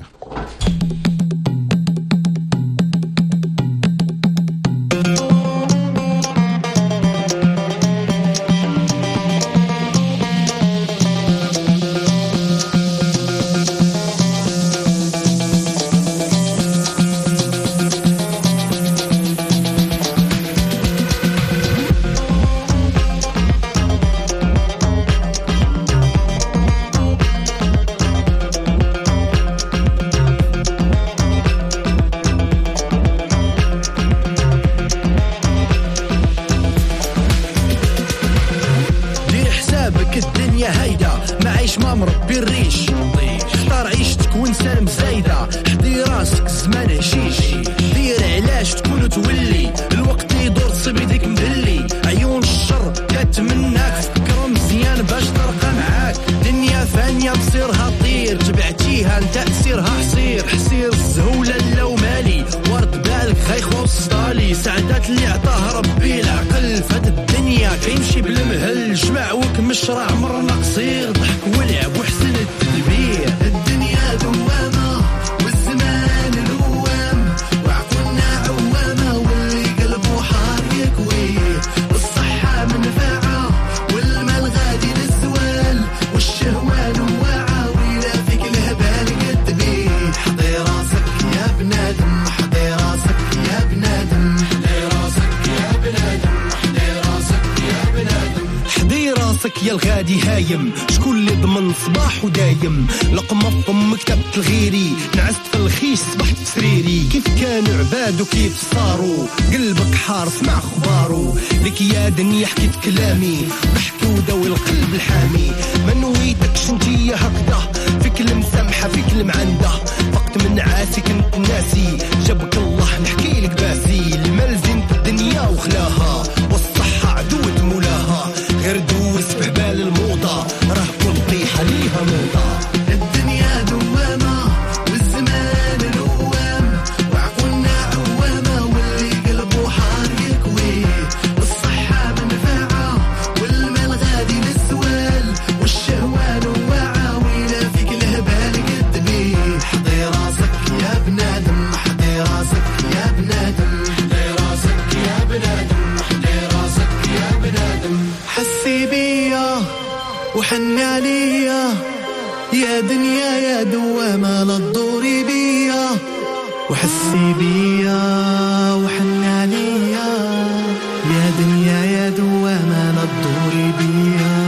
يا الغادي هايم، شكون اللي ضمن صباح ودايم، لقمة في فمك كتبت الغيري، نعست في الخيش صبحت في سريري، كيف كانوا عباد وكيف صاروا، قلبك حار سمع اخبارو، لك يا دنيا حكيت كلامي، ضحك وداوي القلب الحامي، ما نويتكش انتي هكذا، فيك المسامحة فيك المعنده، فقت من عاسي كنت ناسي، جابك الله نحكي لك باسي، المال زينة الدنيا وغلاها، والصحة عدوة مولاها، غير دوس في حبال الموضة، راه كل طيحة ليها موضة. الدنيا دوامة والزمان نوام، وعقولنا عوامة واللي قلبه حار يكوي، والصحة منفعة والمال غادي للسوال، والشهوة نواعة ويلا فيك الهبال قد بيه. حضي راسك يا بنادم، حضي راسك يا بنادم، حضي راسك يا بنادم، حضي راسك يا بنادم. حسي بيا وحني عليا يا دنيا يا دوامة لا تدوري بيا، وحسي بيا وحني عليا يا دنيا يا دوامة لا تدوري بيا.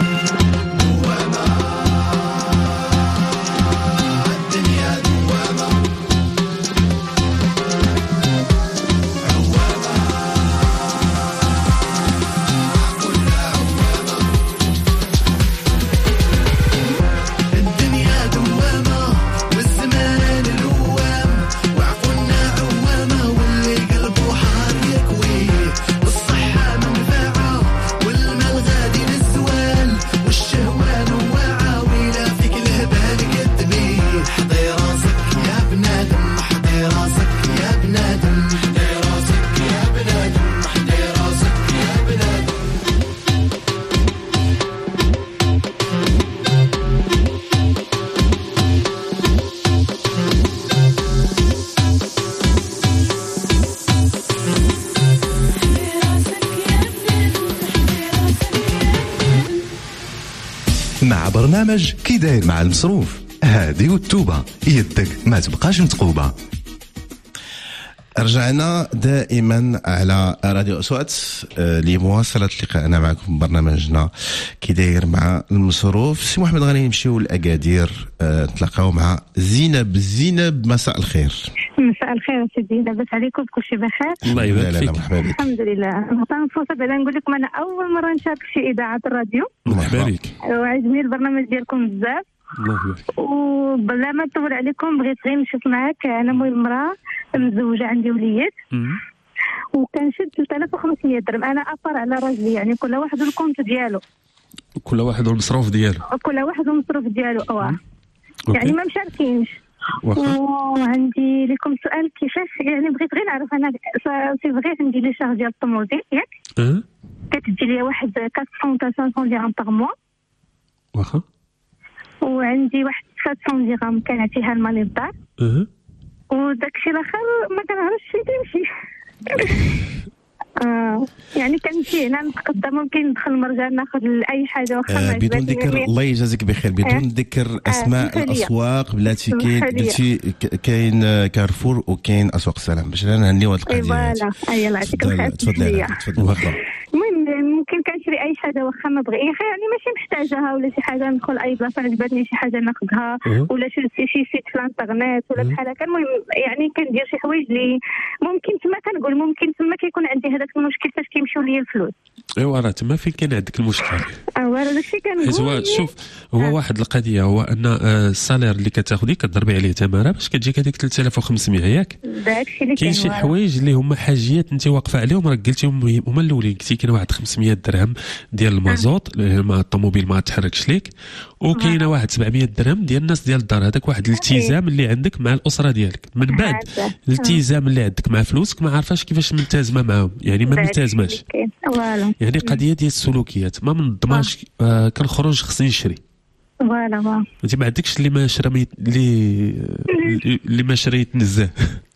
مع برنامج كي داير مع المصروف هادي والتوبة يدك ما تبقاش متقوبة. رجعنا دائما على راديو أصوات لمواصلة لقائنا معكم برنامجنا كي داير مع المصروف. سي محمد غادي نمشيو لأكادير نتلاقاو مع زينب. زينب مساء الخير. مساء الخير سيدي، لاباس عليكم كل شيء بخير؟ الله يبارك فيك. مرحبا بك. الحمد لله. نعطيكم الفرصه بعدا نقول لكم انا اول مره نشارك في اذاعه الراديو. مرحبا بك. وعجبني البرنامج ديالكم بزاف. الله يبارك. وبلا ما نطول عليكم بغيت غير نشوف معاك، انا المراه مزوجه عندي وليات وكنشد 3500 درهم. انا افر على راجلي، يعني كل واحد الكونت ديالو، كل واحد والمصروف ديالو، كل واحد والمصروف ديالو. يعني ما مشاركينش وعندي لكم سؤال كيفاش يعني بغيت غير نعرف انا سي فغي عندي لي شارج ديال الطوموبيل ياك كتجي لي واحد 400 500 درهم باغ موا واخا وعندي واحد 700 درهم كنعطيها المال للدار وداكشي الاخر ما كنعرفش فين تمشي يعني كنمشي هنا نتقدم ممكن ندخل المرجان ناخذ اي حاجه واخا بدون ذكر الله يجازيك بخير بدون ذكر اسماء الاسواق بلاتي كاين كارفور وكاين اسواق السلام باش انا نهنيو هذه القضيه فوالا اي الله يعطيك الخير تفضلي المهم ممكن كنشري اي حاجه واخا ما بغي يعني ماشي محتاجاها ولا شي حاجه ندخل اي بلاصه عجبتني شي حاجه ناخذها ولا شي سيت في الانترنت ولا بحال هكا المهم يعني كندير شي حوايج اللي ممكن تما كنقول ممكن تما كيكون عندي هذاك المشكل فاش كيمشيو ليا الفلوس ايوا راه تما فين كاين عندك المشكل راه داكشي كنقول شوف هو واحد القضيه هو ان السالير اللي كتاخذي كتضربي عليه تماره باش كتجيك هذيك 3500 ياك داكشي اللي كاين شي حوايج اللي هما حاجيات انت واقفه عليهم راه قلتيهم هما الاولين قلتي كاين واحد 500 درهم ديال المازوت ما الطوموبيل ما تحركش ليك وكاينه واحد 700 درهم ديال الناس ديال الدار هذاك واحد الالتزام اللي عندك مع الاسره ديالك من بعد الالتزام اللي عندك مع فلوسك ما عارفاش كيفاش ملتزمه معاهم يعني ما ملتزماش يعني قضيه ديال السلوكيات ما منظماش كنخرج خصني نشري فوالا انت ما عندكش اللي ما شرى اللي ما شرى يتنزه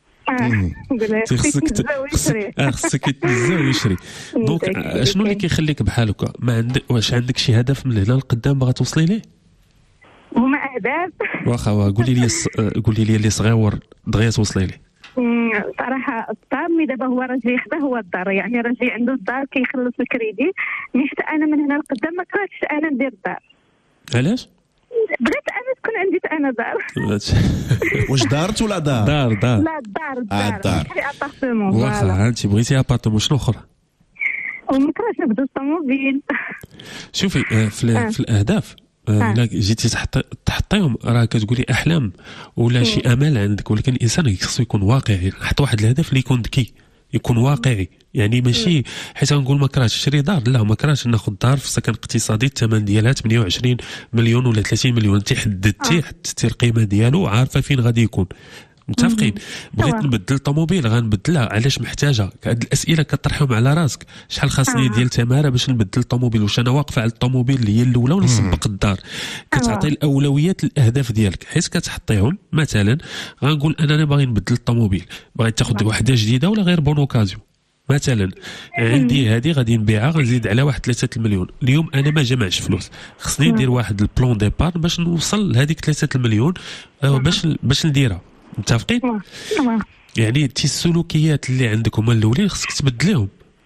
خصك يتنزه ويشري دونك شنو اللي كيخليك بحال هكا ما عندك واش عندك شي هدف من هنا لقدام باغا توصلي ليه هما اهداف واخا قولي لي اللي صغيور دغيا توصلي ليه صراحه الدار مي دابا هو راجلي خدا هو الدار يعني راجلي عنده الدار كيخلص الكريدي مي حتى انا من هنا لقدام ما كرهتش انا ندير الدار علاش بغيت انا تكون عندي انا دار واش دارت ولا دار لا الدار ابارتمون واخا انت بغيتي ابارتمون شنو اخرى وما كرهتش نبدل الطوموبيل شوفي في الاهداف لا جيتي تحطيهم راه كتقولي احلام ولا شي امال عندك ولكن الانسان خصو يكون واقعي حط واحد الهدف اللي يكون ذكي يكون واقعي يعني ماشي حيت نقول ما كرهتش نشري دار لا ما كرهتش ناخذ دار في سكن اقتصادي الثمن ديالها 28 مليون ولا 30 مليون انت حددتي القيمه ديالو وعارفه فين غادي يكون متفقين بغيت نبدل الطوموبيل غنبدلها علاش محتاجه هاد الاسئله كطرحهم على راسك شحال خاصني ديال تماره باش نبدل الطوموبيل واش انا واقفه على الطوموبيل اللي هي الاولى ولا نسبق الدار كتعطي الاولويات للاهداف ديالك حيت كتحطيهم مثلا غنقول انا باغي نبدل الطوموبيل باغي تاخذ وحده جديده ولا غير بون اوكازيون مثلا عندي هذه غادي نبيعها غنزيد على واحد 3 المليون اليوم انا ما جمعش فلوس خصني ندير واحد البلان ديبار باش نوصل لهذيك 3 المليون باش نديرها متفقين يعني السلوكيات اللي عندك هما الاولين خصك تبدليهم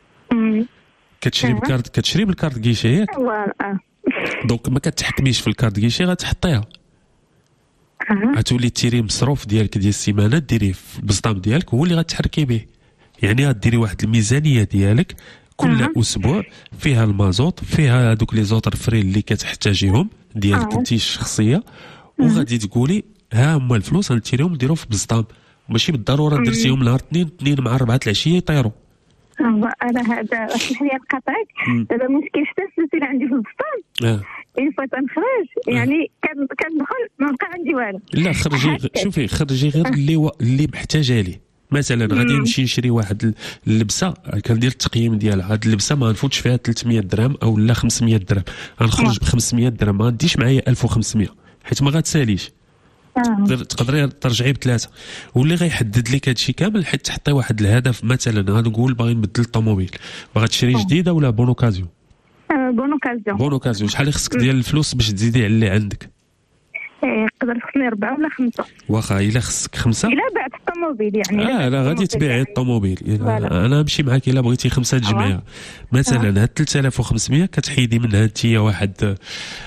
كتشري بالكارت كيشي ياك دونك ما كتحكميش في الكارت كيشي غتحطيها غتولي تيري مصروف ديالك ديال السيمانه ديريه في البسطام ديالك هو اللي غتحركي به يعني غديري واحد الميزانيه ديالك كل اسبوع فيها المازوت فيها هذوك لي زوتر فري اللي كتحتاجيهم ديالك انت الشخصيه وغادي تقولي ها هما الفلوس غنتيريهم نديرهم في بسطام ماشي بالضروره درتيهم نهار اثنين مع 4 العشيه يطيروا انا هذا اسمح لي نقاطعك دابا المشكل حتى الفلوس اللي عندي في البسطام اين فوا تنخرج يعني كندخل ما بقى عندي والو لا خرجي شوفي خرجي غير اللي محتاجه لي مثلا غادي نمشي نشري واحد اللبسه كندير التقييم ديالها هاد اللبسه ما نفوتش فيها 300 درهم او لا 500 درهم غنخرج ب 500 درهم ما غاديش معايا 1500 حيت ما غتساليش تقدري ترجعي ب3 واللي غيحدد لك هادشي كامل حيت تحطي واحد الهدف مثلا غنقول باغي نبدل الطوموبيل باغا تشري جديده ولا بون اوكازيون بون اوكازيون شحال خصك ديال الفلوس باش تزيدي على اللي عندك يقدر خصني 4 ولا 5 واخا الا خصك 5 الا بعت الطوموبيل يعني لا غادي تبيعي الطوموبيل انا نمشي معاك الا بغيتي 5 تجمعيها مثلا هاد 3500 كتحيدي منها انت واحد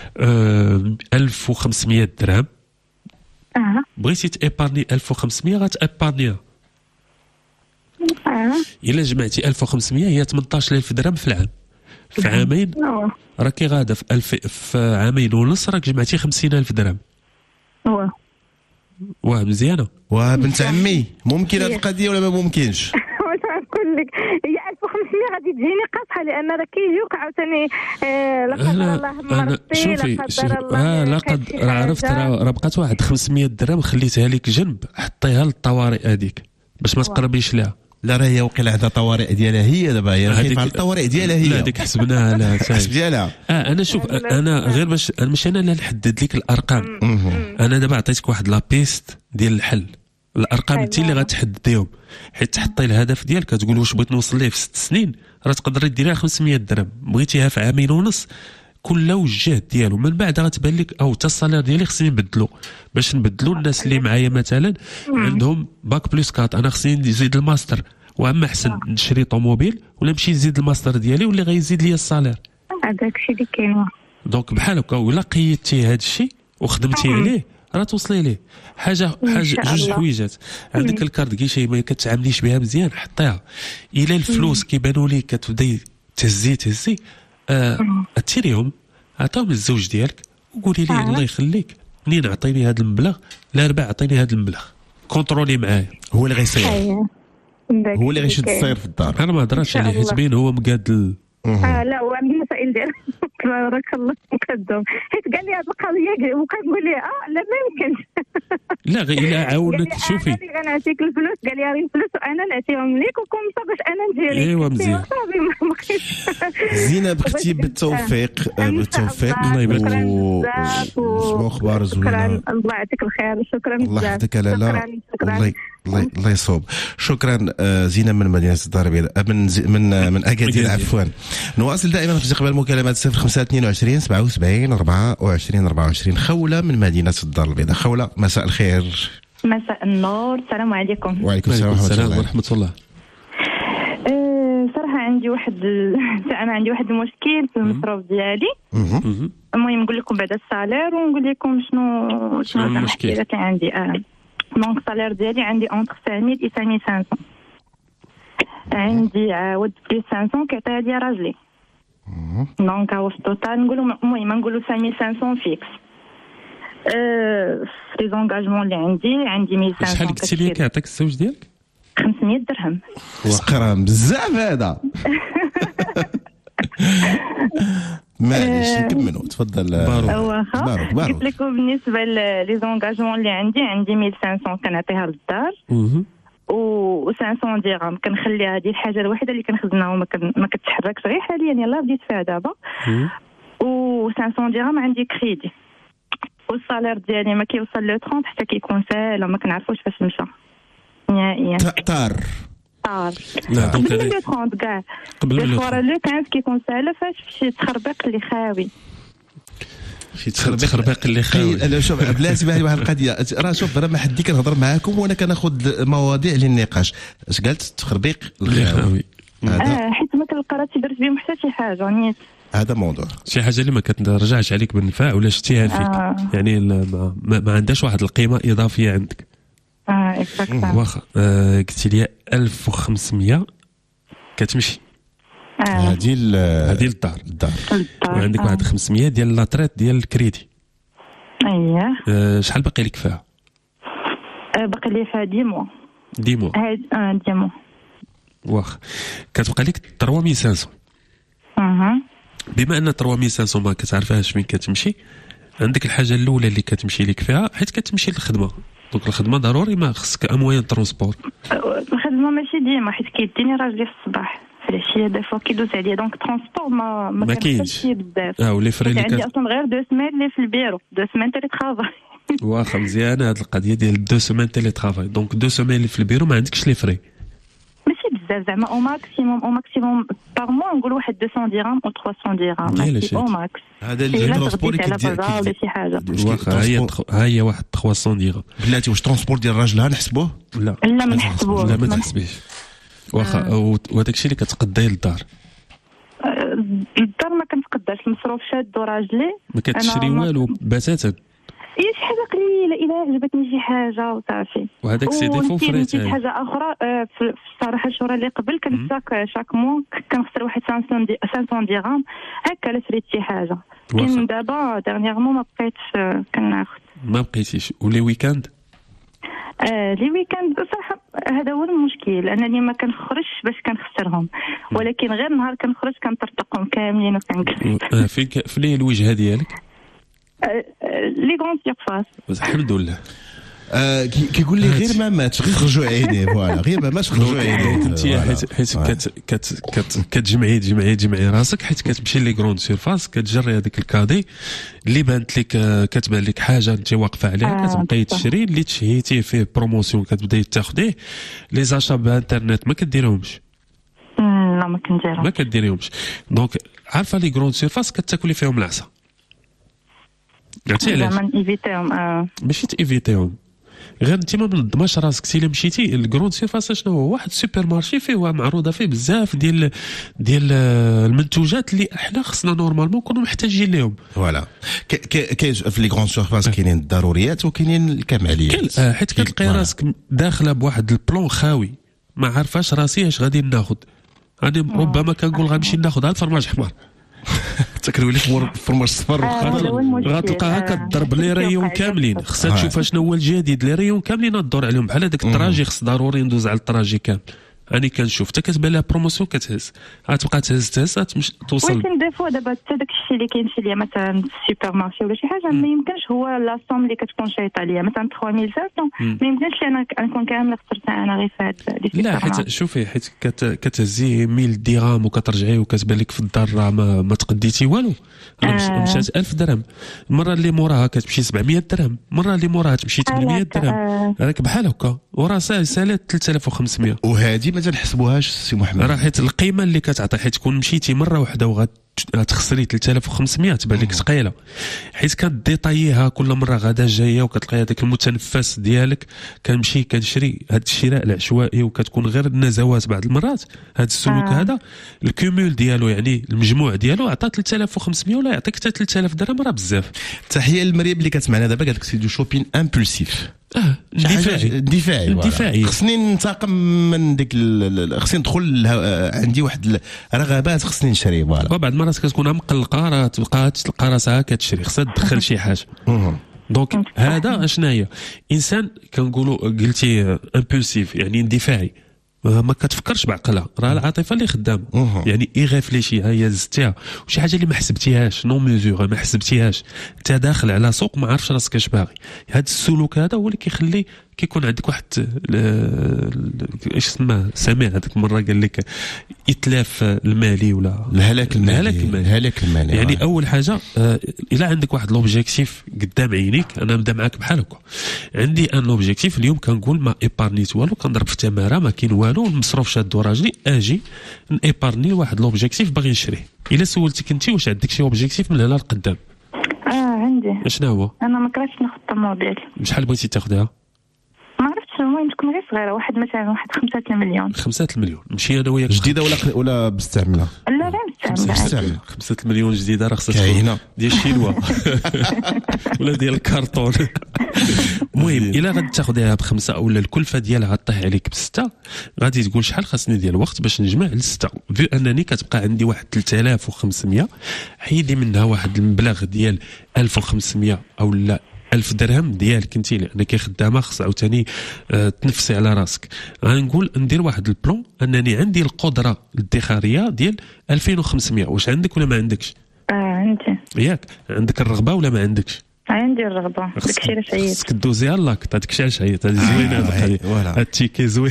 1500 درهم بغيتي تيبارني 1500 غتابارنيها الا جمعتي 1500 هي 18000 درهم في العام في عامين راكي غاده في عامين ونص راك جمعتي 50000 درهم مزيانه وبنت عمي ممكن هذه القضيه ولا ما ممكنش نقول لك هي غادي تجيني قاصحه لان راه كيجيوك عاوتاني لا قدر الله مرضتي لا قدر الله لا قدر عرفت راه بقات واحد 500 درهم خليتها لك جنب حطيها للطوارئ هذيك باش ما تقربيش لها. لا راه هي وقيله عندها طوارئ ديالها هي دابا هي كاين الطوارئ ديالها هي لا هذيك حسبناها لها حسب ديالها. انا شوف انا غير باش ماشي انا اللي نحدد لك الارقام. انا دابا عطيتك واحد لا بيست ديال الحل. الارقام انت اللي غتحدديهم حيت تحطي الهدف ديالك كتقول واش بغيت نوصل ليه في 6 سنين راه تقدري ديريها 500 درهم بغيتيها في عامين ونص كل والجهد ديالو من بعد غتبان لك او حتى الصالير ديالي خصني نبدلو باش نبدلو. الناس اللي معايا مثلا عندهم باك بلس 4 انا خصني نزيد الماستر واما احسن نشري طوموبيل ولا نمشي نزيد الماستر ديالي واللي غيزيد لي الصالير. هذاك الشيء اللي كاين دونك بحال هكا ولا قيدتي هذا الشيء وخدمتي عليه راه توصلي ليه. حاجه جوج حويجات عندك الكارت كيشي ما كتعامليش بها مزيان حطيها الى الفلوس كيبانوا لك كتبداي تهزي اتيريهم عطاهم للزوج ديالك وقولي ليه الله يخليك منين عطيني هذا المبلغ لا ربع عطيني هذا المبلغ كونترولي معايا هو اللي غيصير هو اللي غيشد الصير في الدار. انا ما هضراتش عليه حيت باين هو مقاد لا هو عندي مسائل ديال تبارك الله مقدم حيت قال لي هذه القضيه وكنقول ليه لا ما يمكنش لا غير الا عاونك شوفي انا اللي غنعطيك الفلوس قال لي راه الفلوس وانا نعطيهم لك وكم باش انا ندير لك. ايوا مزيان زينب اختي بالتوفيق الله يبارك وشنو اخبار زوينه. الله يعطيك الخير شكرا بزاف الله يحفظك لالا الله يصوب. شكرا زينب من مدينه الدار البيضاء من اكادير عفوا. نواصل دائما في استقبال مكالمات 0522 77 24 24. خوله من مدينه الدار البيضاء. خوله مساء الخير. مساء النور السلام عليكم. وعليكم السلام ورحمه الله. صراحه انا عندي واحد المشكل في المصروف ديالي. المهم نقول لكم بعد السالير ونقول لكم شنو المشكل اللي عندي. دونك السالير ديالي عندي اونتر 5000 و 5500. عندي عاود بليس 500 كيعطيها لي راجلي. دونك هو في التوتال المهم نقولوا 5500 فيكس. لي زونغاجمون اللي عندي 1500. شحال قلتي لي كيعطيك الزوج ديالك؟ 500 درهم. سقرام بزاف هذا. معليش نكملوا تفضل. بارك قلت لكم بالنسبه لي زونغاجمون اللي عندي 1500 كنعطيها للدار و 500 درهم كنخليها. هذه الحاجه الوحيده اللي كنخزنها وما كتحركش غير حاليا يلاه بديت فيها دابا. و 500 درهم عندي كريدي والصالير ديالي ما كيوصل ل 30 حتى كيكون ساهل وما كنعرفوش فاش مشى نهائيا. طار لا دونك قبل لو 30 كاع قبل لو 15 كيكون ساهل فاش شي تخربيق اللي خاوي شي تخربيق اللي خاوي. لا شوف بلاتي واحد القضيه راه شوف راه ما حدي كنهضر معاكم وانا كناخذ مواضيع للنقاش. اش قالت تخربيق الخاوي هذا حيت ما كنلقى راسي درت بهم حتى شي حاجه نيت. هذا موضوع شي حاجه اللي ما كترجعش عليك بالنفع ولا شتيها فيك يعني ما عندهاش واحد القيمه اضافيه عندك. واخا قلتي لي 1500 كتمشي هذه الدار وعندك واحد 500 ديال لاطريت ديال الكريدي. اييه شحال باقي لك فيها؟ باقي لي فيها 10 موا. هاد 10 موا واخا كتبقى لك 3500. بما ان 3500 ما كتعرفهاش فين كتمشي عندك الحاجه الاولى اللي كتمشي لك فيها حيت كتمشي للخدمه. دونك الخدمه ضروري ما خصك اموال ترونسبور. الخدمه ماشي ديما حيت كيديني راجلي في الصباح في العشيه دي فوا كيدوز عليا دونك ترونسبور ما كاينش بزاف. ولي فري اللي عندي اصلا غير 2 سيمين اللي في البيرو 2 سيمين تيلي ترافاي. واخا مزيان هاد القضيه ديال 2 سيمين تيلي ترافاي. دونك 2 سيمين اللي في البيرو ما عندكش لي فري ماشي بزاف زعما او ماكسيموم بار موا نقول واحد 200 درهم او 300 درهم ماشي او ماكس. هذا اللي ترونسبور ولا شي حاجه. واخا هي واحد 300 درهم. بلاتي واش ترونسبور ديال راجلها نحسبوه؟ لا ما نحسبوه. لا ما تحسبيش. واخا وهذاك الشيء اللي كتقديه للدار. الدار ما كنتقداش المصروف شاد وراجلي ما كتشري والو بتاتا. هي شي حاجه قليله الا عجبتني شي حاجه وصافي. وهذاك سي ديفو فريت. شي حاجه اخرى في الصراحه الشهور اللي قبل كنت شاك مو كنخسر واحد 500 درهم هكا لا فريت شي حاجه. كاين دابا ديرنييرمون ما بقيتش كناخذ. ما بقيتيش. ولي ويكاند لي ويكاند صراحه هذا هو المشكل، انني ما كنخرجش باش كنخسرهم، ولكن غير نهار كنخرج كنطرطقهم كاملين وكنجلس. في لي الوجهه ديالك لي غون سيرفاس الحمد لله. كيقول لي غير ما ماتش غير خرجوا عينيه فوالا غير ما ماتش خرجوا عينيه. انت حيت كتجمعي راسك، حيت كتمشي لي غروند سيرفاس كتجري هذيك الكادي اللي بانت لك كتبان لك حاجه انت واقفه عليها كتبقاي تشري اللي تشهيتيه فيه بروموسيون كتبداي تاخذيه. لي زاشا بالانترنت ما كديرهمش. لا ما كديرهمش. دونك عارفه لي غروند سيرفاس كتاكلي فيهم العصا. عرفتي علاش؟ زعما نيفيتيهم ماشي تيفيتيهم، غير انت ما منظماش راسك. سي اللي مشيتي الكروند سيرفاس شنو هو؟ واحد السوبر مارشي فيه معروضه فيه بزاف ديال المنتوجات اللي احنا خصنا نورمالمون نكونوا محتاجين لهم. فوالا كاين في لي كروند سيرفاس كاينين الضروريات وكاينين الكماليات. حيت كتلقاي راسك داخله بواحد البلون خاوي ما عارفاش راسي اش غادي ناخذ. انا ربما كنقول غنمشي ناخذ على الفرماج حمر تكريو لك فرماج صفر غتلقاها كتضرب لي ريون كاملين. خصها تشوف شنو هو الجديد. لي ريون كاملين تدور عليهم بحال هذاك الطراجي. خص ضروري ندوز على الطراجي كامل. راني كنشوف حتى كتبان لها بروموسيون كتهز غتبقى تهز توصل. ولكن دي فوا دابا حتى داك الشيء اللي كاين شي مثلا في السوبر مارشي ولا شي حاجه ما يمكنش هو لا سوم اللي كتكون شايطه عليا مثلا 3500 ما يمكنش انا نكون كامله خسرتها انا غير في هاد لا حيت شوفي حيت كتهزي 1000 درهم وكترجعي وكتبان لك في الدار ما تقديتي والو. مشات 1000 درهم، المره اللي موراها كتمشي 700 درهم، المره اللي موراها تمشي 800 درهم. راك بحال هكا وراه سالات 3500. وهذه ما تنحسبوهاش سي محمد. راه حيت القيمه اللي كتعطي حيت تكون مشيتي مره واحده غتخسري 3500 تبان لك ثقيله، حيت كديطاييها كل مره غادا جايه وكتلقى هذاك المتنفس ديالك كنمشي كنشري. هذا الشراء العشوائي وكتكون غير النزوات بعض المرات. هذا السلوك هذا الكومول ديالو يعني المجموع ديالو عطى 3500 ولا يعطيك حتى 3000 درهم راه بزاف. تحيه للمريم اللي كتسمعنا دابا قال لك سي دو شوبين امبولسيف. دفاعي خصني ننتقم من ديك خصني ندخل عندي واحد الرغبات خصني نشري. فوالا بعض المرات كتكون مقلقه راه تبقى تلقى راسها كتشري خصها تدخل شي حاجه. دونك هذا اشناهي انسان كنقولوا قلتي امبولسيف يعني اندفاعي ما كتفكرش بعقلها. راه العاطفه اللي خدامه يعني يغفليشي هي زدتيها وشي حاجه اللي ما حسبتيهاش نو ميزور ما حسبتيهاش. انت داخل على سوق ما عارفش راسك اش باغي. هذا السلوك هذا هو اللي كيخلي كيكون عندك واحد ايش اسمه سامع هذيك المره قال لك اتلاف المالي ولا الهلاك المالي. يعني اول حاجه الا عندك واحد لوبجيكتيف قدام عينيك. انا نبدا معاك بحال هكا عندي ان لوبجيكتيف اليوم كنقول ما ايبارنيت والو كنضرب في تماره ما كاين والو المصروف شادو راجلي اجي ايبارني واحد لوبجيكتيف باغي نشريه. الا سولتك انت واش عندك شي اوبجيكتيف من هنا لقدام؟ عندي. شنو هو؟ انا ما كرهتش ناخذ الطوموبيل. شحال بغيتي تاخذها؟ ما عرفتش المهم تكون غير صغيره واحد مثلا 5 مليون. 5 مليون نمشي انا وياك. جديده ولا مستعمله؟ لا مستعمله. 5 مليون جديده راه خصها تكون ديال الشينوا ولا ديال الكرتون. المهم الا غادي تاخذيها ب5 اولا الكلفه ديالها طيح عليك ب6 غادي تقول شحال خاصني ديال الوقت باش نجمع ل6 في انني كتبقى عندي واحد 3500 حيدي منها واحد المبلغ ديال 1500 او لا 1000 درهم ديالك انت لانك خدامه خص عاوتاني تنفسي على راسك. غنقول ندير واحد البلون انني عندي القدره الادخاريه ديال 2500. واش عندك ولا ما عندكش؟ عندي. ياك عندك الرغبه ولا ما عندكش؟ عندي الرغبه داكشي اللي شعيت. خصك دوزيها لاك داكشي اللي شعيت. هذه زوينه هذه هاد التيكي زوين.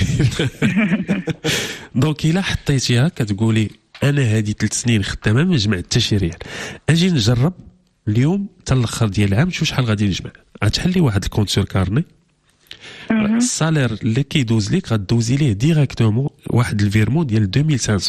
دونك الا حطيتيها كتقولي انا هذه 3 سنين خدامه ما جمعت حتى شي ريال اجي نجرب اليوم حتى الاخر ديال العام شوف شحال غادي نجمع. غتحلي واحد الكونت سور كارني السالير اللي كيدوز ليك غدوزي ليه ديريكتومون واحد الفيرمون ديال 2500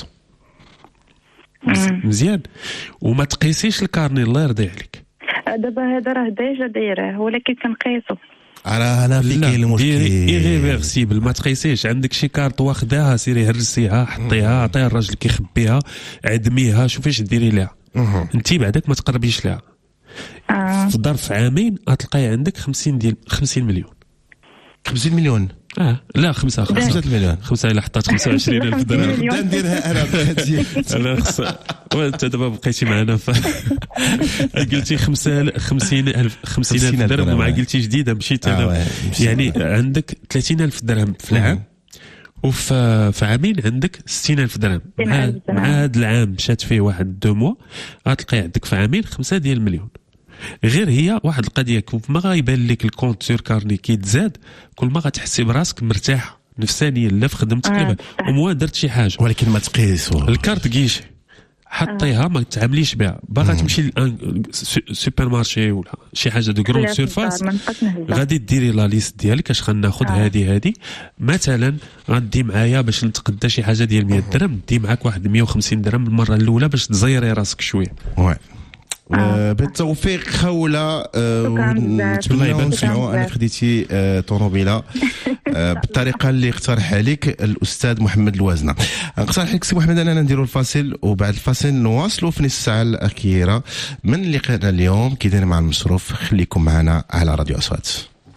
مزيان. وما تقيسيش الكارني الله يرضي عليك. دابا هذا راه ديجا دايره ولكن كنقيسو. انا في كاين المشكل ايريفيرسيبل ما تقيسيش. عندك شي كارط واخداها سيري هرسيها حطيها عطيها الراجل كيخبيها عدميها شوفي اش ديري لها. انت بعدك ما تقربيش لها. في ظرف عامين غتلقاي عندك 50 مليون. 50 مليون لا 5 مليون 5 إلا حطات 25,000 درهم نبدا نديرها انا بغيتي انا وانت دابا بقيتي معنا قلتي 50,000 درهم مع قلتي جديده مشيت انا يعني عندك 30,000 درهم في العام وفي عامين عندك 60,000 درهم مع هذا العام مشات فيه واحد 2 موا غتلقى عندك في عامين 5 مليون. غير هي واحد القضيه كل ما غيبان لك الكونت سور كارني كيتزاد كل ما غتحسي براسك مرتاح نفسانيا لا في خدمتك لا وموا درت شي حاجه ولكن ما تقيسوا الكارت كيشي حطيها ما تعامليش بها باغا تمشي سوبر مارشي ولا شي حاجه دو كرون سيرفاس غادي ديري لا ليست ديالك اش غناخذ هذه مثلا غدي معايا باش نتقدى شي حاجه ديال 100 درهم دي معاك واحد 150 درهم المره الاولى باش تزيري راسك شويه. بالتوفيق خولة نتمنى نسمعوا انك خديتي طوموبيله بالطريقه اللي اقترحها لك الاستاذ محمد الوازنه. نقترح لك سي محمد اننا نديروا الفاصل وبعد الفاصل نواصلوا في نص الساعه الاخيره من لقائنا اليوم كيداير مع المصروف. خليكم معنا على راديو اصوات.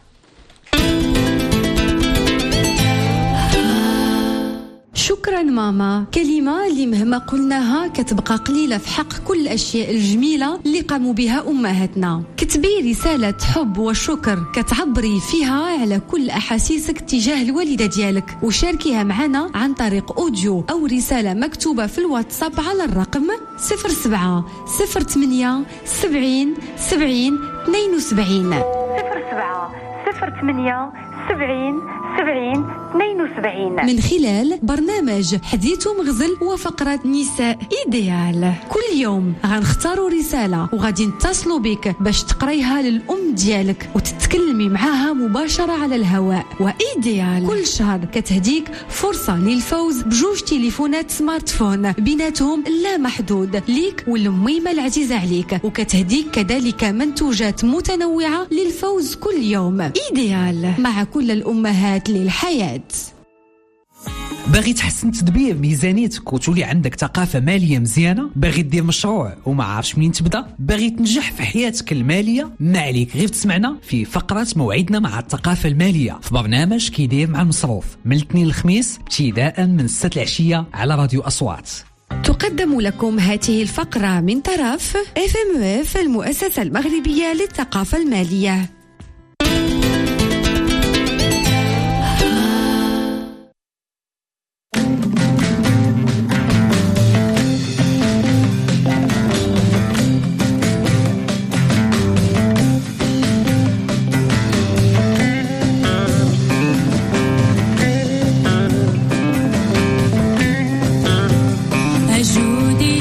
شكرا ماما، كلمة اللي مهما قلناها كتبقى قليلة في حق كل الأشياء الجميلة اللي قاموا بها أمهاتنا. كتبي رسالة حب وشكر كتعبري فيها على كل أحاسيسك تجاه الوالدة ديالك وشاركيها معنا عن طريق أوديو أو رسالة مكتوبة في الواتساب على الرقم 07 08 70 70 72 07 08 70 70 72 من خلال برنامج حديث مغزل وفقرة نساء إيديال. كل يوم غنختاروا رسالة وغادي نتصلوا بك باش تقريها للأم ديالك وتتكلمي معها مباشرة على الهواء. وإيديال كل شهر كتهديك فرصة للفوز بجوج تليفونات سمارت فون بيناتهم لا محدود ليك والميمة العزيزة عليك وكتهديك كذلك منتوجات متنوعة للفوز كل يوم. إيديال مع كل الأمهات للحياة. باغي تحسن تدبير ميزانيتك وتولي عندك ثقافة مالية مزيانة؟ باغي دير مشروع وما عارفش منين تبدا؟ باغي تنجح في حياتك المالية؟ ما عليك غير تسمعنا في فقرة موعدنا مع الثقافة المالية في برنامج كيداير مع المصروف من الاثنين للخميس ابتداء من 6 العشية على راديو أصوات. تقدم لكم هذه الفقرة من طرف FMF المؤسسة المغربية للثقافة المالية.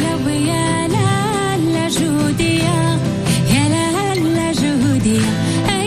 جودي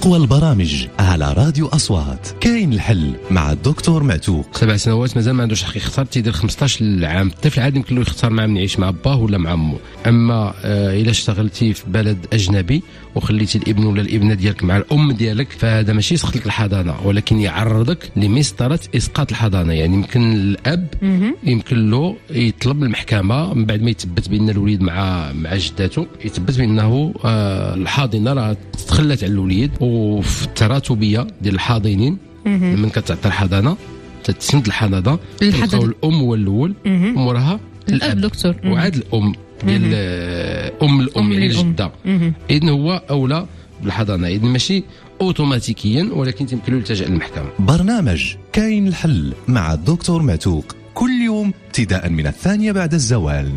أقوى البرامج على راديو أصوات. كاين الحل مع الدكتور معتوق. 7 سنوات مازال ما عندوش حق يختار، تيدير 15 عام. الطفل عادي يمكن له يختار مع من يعيش مع باه ولا مع امه. اما الا اشتغلتي في بلد اجنبي وخليتي الابن ولا الابنه ديالك مع الام ديالك، فهذا ماشي يسقط لك الحضانه، ولكن يعرضك لمسطره اسقاط الحضانه. يعني يمكن الاب يمكن له يطلب المحكمه من بعد ما يثبت بان الوليد مع جداته، يثبت بانه الحاضنه راه تخلت على الوليد. وفي التراتبيه ديال الحاضنين من كتعطي الحضانه تتسند الحضانه تلقاو الام هو الاول وموراها الاب دكتور، وعاد الام ديال الام يعني الجده. اذن هو اولى بالحضانه، اذن ماشي اوتوماتيكيا، ولكن يمكن له يلتجأ للمحكمه. برنامج كاين الحل مع الدكتور معتوق كل يوم ابتداء من 2 بعد الزوال.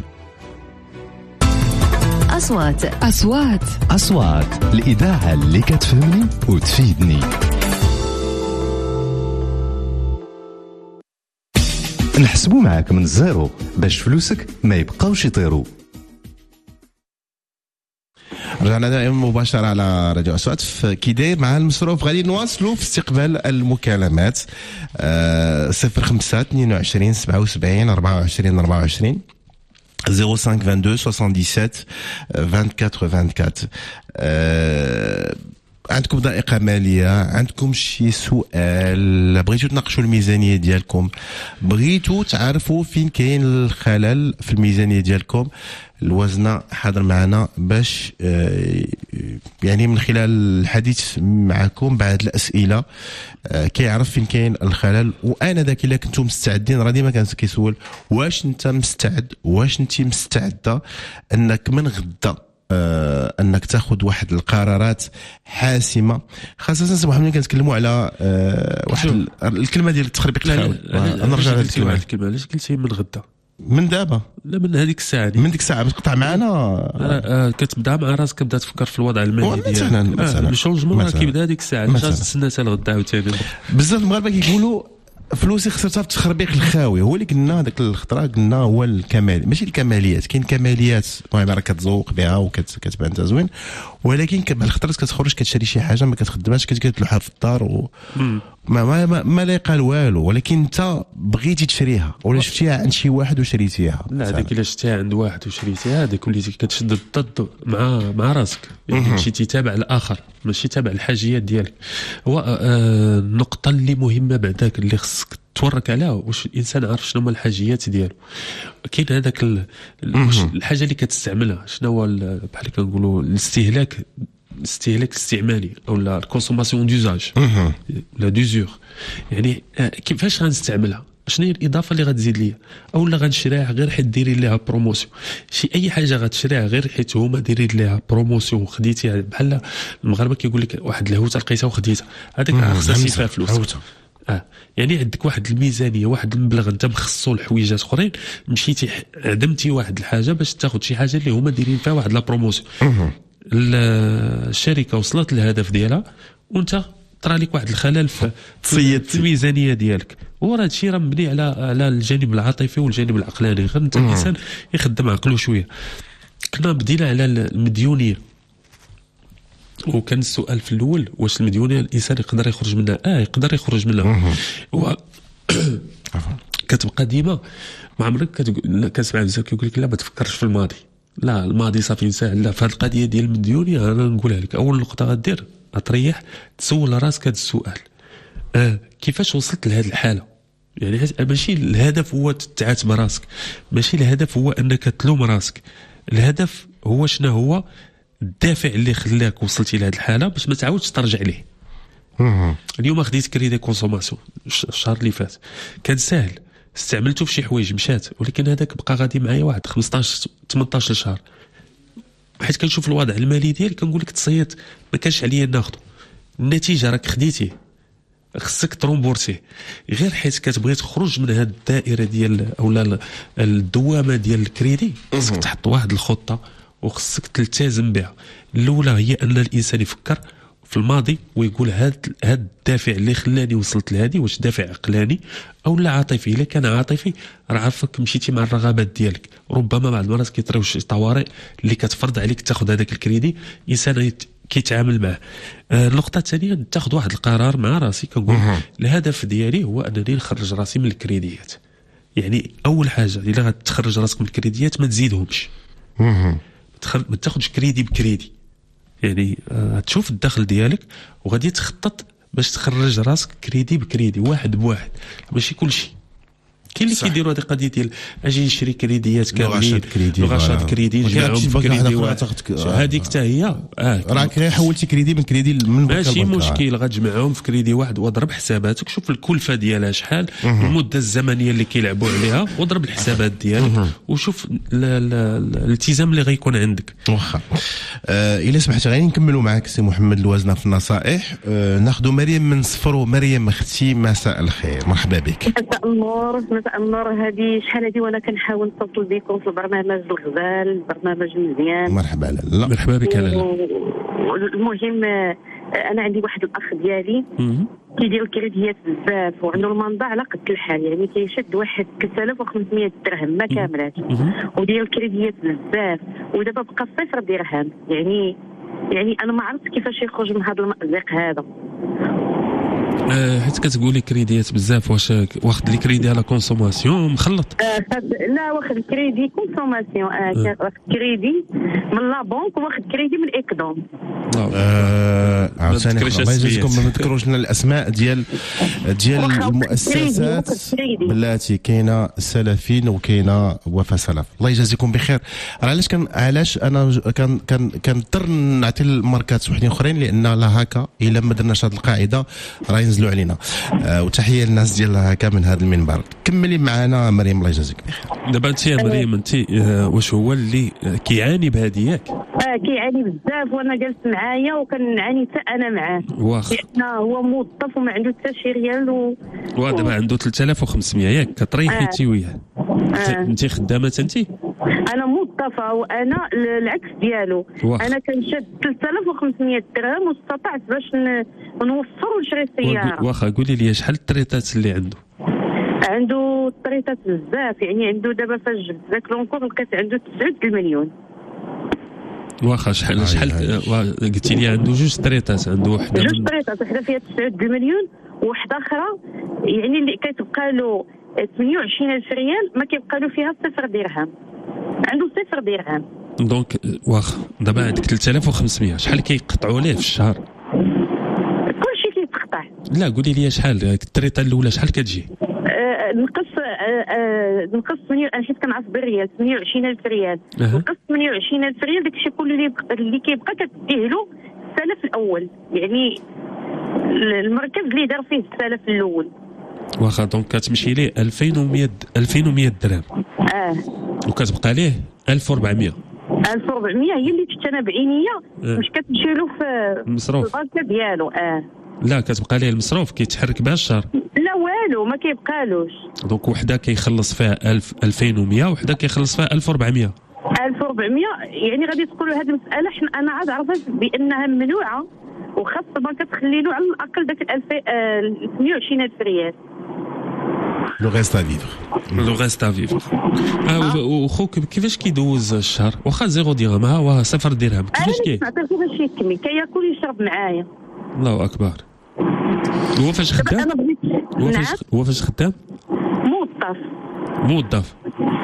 أصوات الإذاعة اللي كتفهمني وتفيدني. نحسبوا معاك من الزيرو باش فلوسك ما يبقاوش يطيروا. رجعنا دائما مباشرة على راديو أصوات في كي داير مع المصروف. غادي نواصلوا في استقبال المكالمات 05 22 77 24 24 05 22 77 24 24. عندكم ضائقة مالية، عندكم شي سؤال، بغيتوا تناقشوا الميزانية ديالكم، بغيتوا تعرفوا فين كاين الخلل في الميزانية ديالكم، الوزنة حاضر معنا باش يعني من خلال الحديث معكم بعد الأسئلة كيعرف فين كاين الخلل. وانا ذاك الا كنتم مستعدين راه ديما كيسول واش انت مستعد، واش انت مستعده انك من غدا انك تاخذ واحد القرارات حاسمه، خاصه سي محمد كنتكلموا على واحد الكلمه ديال التخربيق الخاوي. نرجع لهذه الكلمه علاش قلتي من غدا؟ من دابا، لا من هذيك الساعه دي. من ديك الساعه باش تقطع معنا كتبدا مع راسك، كتبدا تفكر في الوضع المالي ديالك مثلا الشونجمون راه كيبدا هذيك الساعه، ماشي تستنى حتى لغدا عاوتاني. بزاف المغاربه كيقولوا فلوسي خسرتها في التخربيق الخاوي. هو اللي قلنا داك الخطره قلنا هو الكمال، ماشي الكماليات. كاين كماليات المهم راه كتزوق بها وكتبان انت زوين، ولكن بعض الخطرات كتخرج كتشري شي حاجه ما كتخدمهاش، كتلوحها في الدار ما لا يقال والو، ولكن انت بغيتي تشريها ولا شفتيها عند شي واحد وشريتيها. لا هذيك الا شفتيها عند واحد وشريتيها هذيك وليتي كتشد الضد مع راسك، يعني مشيتي تابع الاخر ماشي تابع الحاجيات ديالك. هو النقطه اللي مهمه بعداك اللي خصك تورك عليها، واش الانسان عارف شنو هما الحاجيات ديالو. كاين هذاك الحاجه اللي كتستعملها شنو هو بحال كنقولوا الاستهلاك الاستعمالي او لا الكونسوماسيون دوزاج لا دوزور. يعني كيفاش غنستعملها، شنو هي الاضافه اللي غتزيد ليا، او لا غنشريها غير حيت ديري ليها بروموسيون. شي اي حاجه غتشريها غير حيت هما دايرين ليها بروموسيون خديتيها، بحال المغاربه كيقول لك واحد الهوته لقيتها وخديتها، هذيك خصها فيها فلوس. يعني عندك واحد الميزانيه، واحد المبلغ انت مخصصو لحويجات اخرين، مشيتي عدمتي واحد الحاجه باش تاخذ شي حاجه اللي هما دايرين فيها واحد لا بروموسيون. الشركه وصلت للهدف ديالها وانت طرا لك واحد الخلل في الميزانيه ديالك. وراه هادشي راه مبني على الجانب العاطفي والجانب العقلاني. غير انت الانسان يخدم عقله شويه. كنا بدينا على المديونيه، وكان السؤال في الاول واش المديونيه الانسان يقدر يخرج منها؟ يقدر يخرج منها. كتبقى ديما ما عمرك كتسمع بزاف كيقول لك لا ما تفكرش في الماضي، لا الماضي صافي نساه. لا في هذه القضيه ديال المديونيه انا نقولها لك، اول نقطه غدير تريح تسول راسك هذا السؤال: كيفاش وصلت لهذه الحاله؟ يعني ماشي الهدف هو تعاتب راسك، ماشي الهدف هو انك تلوم راسك، الهدف هو شنو هو الدافع اللي خلاك وصلتي لهذه الحاله باش ما تعاودش ترجع ليه. اليوم خديت كريدي كونسوماسيون الشهر اللي فات، كان سهل استعملته في شي حوايج مشات، ولكن هذاك بقى غادي معايا واحد 15 18 شهر، حيت كنشوف الوضع المالي ديالي كنقول لك تصيت ما كانش عليا ناخذه. النتيجه راك خديتيه، خصك ترومبورسيه. غير حيت كتبغي تخرج من هذه الدائره ديال اولا الدوامه ديال الكريدي، خصك تحط واحد الخطه وخصك تلتزم بها. الاولى هي ان الانسان يفكر في الماضي ويقول هذا الدافع اللي خلاني وصلت لهذه، واش دافع عقلاني او لا عاطفي؟ الا كان عاطفي راه عارفك مشيتي مع الرغبات ديالك. ربما بعض المرات كيطريو شي طوارئ اللي كتفرض عليك تاخذ هذاك الكريدي. انسان كيتعامل معه. النقطه الثانيه تاخذ واحد القرار مع راسي، كنقول الهدف ديالي هو انني نخرج راسي من الكريديات. يعني اول حاجه الا غتخرج راسك من الكريديات ما تزيدهمش، ما تاخذش كريدي بكريدي. يعني تشوف الدخل ديالك وغادي تخطط باش تخرج راسك كريدي بكريدي، واحد بواحد، ماشي كل شيء. كاين اللي كيديروا هذه القضيه ديال اجي نشري كريديات كاملين، لغاشات كريدي نجمعهم في كريدي واحد، هذيك حتى هي راك غير حولتي كريدي من كريدي من ماشي مشكل، غتجمعهم في كريدي واحد واضرب حساباتك، شوف الكلفه ديالها شحال، المده الزمنيه اللي كيلعبوا عليها، واضرب الحسابات ديالك وشوف الالتزام اللي غيكون عندك. واخا الا سمحت غادي نكملوا معك سي محمد الوازنه في النصائح. ناخذوا مريم من صفر. مريم اختي مساء الخير، مرحبا بك. مساء النور. هذه شحال هذه وانا كنحاول نتصل بكم في البرنامج الغزال، برنامج مزيان. مرحبا لاله. مرحبا بك لاله. المهم انا عندي واحد الاخ ديالي كيدير الكريديات بزاف وعنده المنضع على قد الحال، يعني كيشد واحد 3500 درهم ما كاملات ودير الكريديات بزاف، ودابا بقى 0 درهم. يعني انا ما عرفت كيفاش يخرج من هذا المأزق هذا. حيت كتقولي كريديات بزاف، واش واخد لي كريدي على كونسوماسيون مخلط؟ لا واخد كريدي كونسوماسيون، واخد كريدي من لا بنك واخد كريدي من الاقدام. عاوتاني الله يجازيكم ما نذكروش لنا الاسماء ديال المؤسسات بلاتي، كاينه سلفين وكاينه وفا سلف. الله يجازيكم بخير. علاش انا كنضطر نعطي الماركات وحدين اخرين، لان لا هكا الا ما درناش هذه القاعده راه ينزلوا علينا. وتحيه للناس ديال هكا من هذا المنبر. كملي معنا مريم الله يجازيك بخير. دابا انت يا مريم انت واش هو اللي كيعاني بهذه ياك؟ كيعاني بزاف، وانا جالس معايا وكنعاني حتى انا معاه، لان هو موظف وما عنده حتى شي ريال ودابا عنده 3500 ياك كطريحيتي وياه. انت خدامه انت؟ انا موظفه وانا العكس ديالو. انا كنشد 3500 درهم واستطعت باش نوفر ونشري سياره. واخا قولي لي شحال الطريطات اللي عنده الطريطات بزاف، يعني عنده دابا فاش جبت ذاك لونكور لقيت عنده 9 المليون. واخا شحال قلتي لي عنده جوج طريطات، عنده وحده جوج طريطات، وحده فيها 9 المليون وحده اخرى يعني اللي كتبقى له 28,000 ريال ما كيبقى له فيها 0 درهم، عنده 0 درهم. دونك واخا دابا عندك 3500 شحال كيقطعوا ليه في الشهر؟ كلشي كيتقطع. لا قولي لي شحال الطريطه الاولى شحال كتجي؟ نقص حيت كنعرف بالريال 28,000 ريال، نقص 28,000 ريال داكشي كله اللي كيبقى كتديه له السلف الاول، يعني المركز اللي دار فيه السلف الاول. واخا دونك كتمشي ليه 2100 درهم. وكتبقى ليه 1400 هي اللي شفت انا بعينيا واش كتمشي له في المصروف البنكه ديالو. لا كتبقى ليه المصروف كيتحرك بها الشهر. لا والو ما كيبقالوش. دونك وحده كيخلص فيها 2100 وحده كيخلص فيها 1400. يعني غادي تقولوا هذه المساله انا عاد عرفت بانها ممنوعه، وخاص البنكه تخلي له على الاقل داك 28,000 ريال. لو ريست ا فيفر. لو ريست ا فيفر. وخوك كيفاش كيدوز الشهر؟ واخا 0 درهم ها هو 0 درهم كيفاش كيفاش يكمل؟ كياكل يشرب معايا. الله اكبر. هو فاش خدام؟ هو فاش خدام؟ موظف.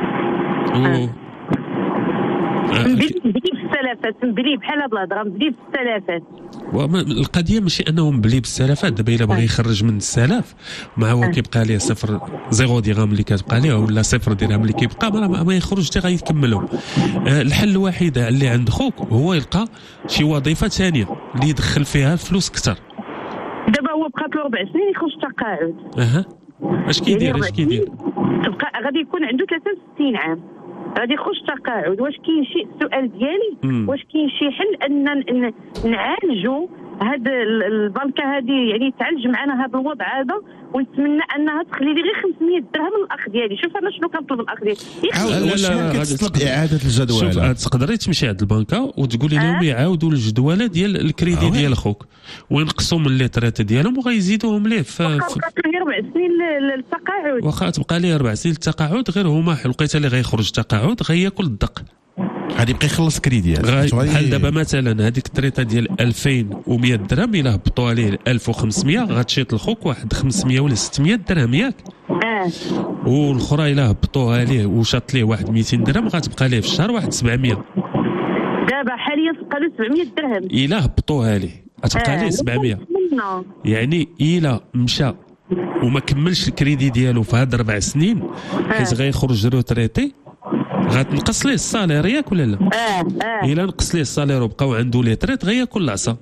نبدي بالسلافات، نبدي بحال هاد الهضره، نبدي بالسلافات. القضيه ماشي انه مبلي بالسلافات، دابا الا بغى يخرج من السلاف مع هو كيبقى ليه 0 درهم اللي كتبقى ليه ولا 0 درهم اللي كيبقى ما يخرج حتى غيكملوا. الحل الوحيد اللي عند خوك هو يلقى شي وظيفه ثانيه اللي يدخل فيها الفلوس اكثر. دابا هو بقات له 4 سنين يخرج تقاعد. اش كيدير؟ تبقى غادي يكون عنده 63 عام، غادي يخرج تقاعد. واش كاين شي السؤال ديالي واش كاين شي حل ان نعالجوا هاد البنكه هذه، يعني تعالج معنا هذا الوضع هذا، ونتمنى انها تخلي لي غير 500 درهم الاخ ديالي. شوف انا شنو كنطلب الاخ ديالي. لا كتطلب اعاده الجدوله. شوف تقدري تمشي عند البنكه وتقولي لهم يعاودوا الجدوله ديال الكريدي ديال خوك وينقصوا من لي طريطه ديالهم وغيزيدوهم ليه في 4 سنين التقاعد. واخا تبقى ليه 4 سنين التقاعد، غير هما لقيت اللي غيخرج تقاعد غياكل الدق. غادي يبقى يخلص كريدي بحال دابا مثلا هذيك التريطه ديال 2100 درهم الا هبطوا عليه 1500 غتشيط لخوك واحد 500 ولا 600 درهم ياك. والاخرى الا هبطوها ليه وشاط ليه واحد 200 درهم غتبقى ليه في الشهر واحد 700. دابا حاليا تبقى له 700 درهم الا هبطوها ليه غتبقى ليه 700. يعني الا مشى وما كملش الكريدي ديالو في هاد 4 سنين حيت غيخرج روتريتي غتنقص ليه الصالير ياك ولا لا؟ الا نقص ليه الصالير وبقاو عنده لي تريت غياكل العصا.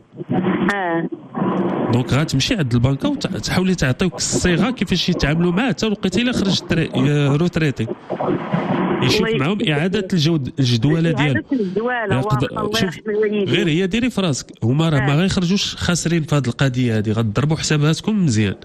دونك غتمشي عند البنكه وتحاولي تعطيوك الصيغه كيفاش يتعاملوا معاه حتى لقيتي الا خرج روتريتي يشوف معهم اعاده الجدوله ديالو. شوف غير هي ديري في راسك هما راه ما غيخرجوش خاسرين في هذه القضيه هذه غتضربوا حساباتكم مزيان.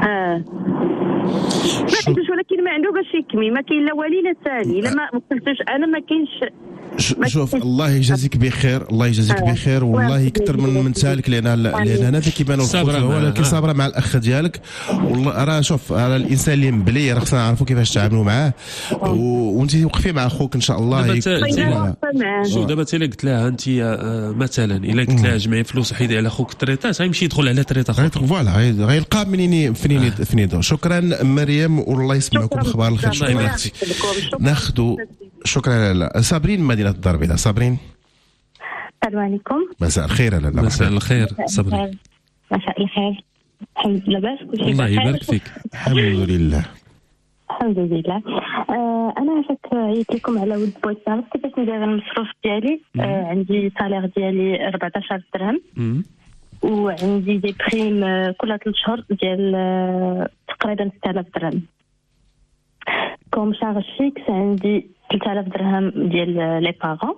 ولكن ما عنده باش يكمي ما كاين لا والي لا تالي الا ما قلتوش انا ما كاينش. شوف الله يجازيك بخير الله يجازيك بخير والله اكثر من سالك لان هنا فين كيبانوا ولكن صابره مع الاخ ديالك. والله راه شوف راه الانسان اللي مبلي راه خصنا نعرفوا كيفاش تعاملوا معاه وانت وقفي مع اخوك ان شاء الله. شوف دابا انت قلت لها انت مثلا الا قلت لها جمعي فلوس وحيدي على اخوك تريطات غيمشي يدخل على تريطه اخرى فوالا غيلقى منين فين يدور. شكرا مريم والله يسمعكم اخبار الخير. شكرا ناخذوا شكرا لاله صابرين مدينه الدار البيضاء. صابرين السلام عليكم. مساء الخير لاله. مساء الخير صابرين. مساء الخير. الحمد لله لاباس كلشي الله يبارك فيك. الحمد لله الحمد لله. انا عافاك عيطت لكم على ود بغيت نعرف كيفاش ندير المصروف ديالي. عندي صالير ديالي 14 درهم وعندي دي بريم كل 3 شهور ديال تقريبا 6000 درهم. كوم شارج فيكس عندي 3000 درهم ديال لي بارون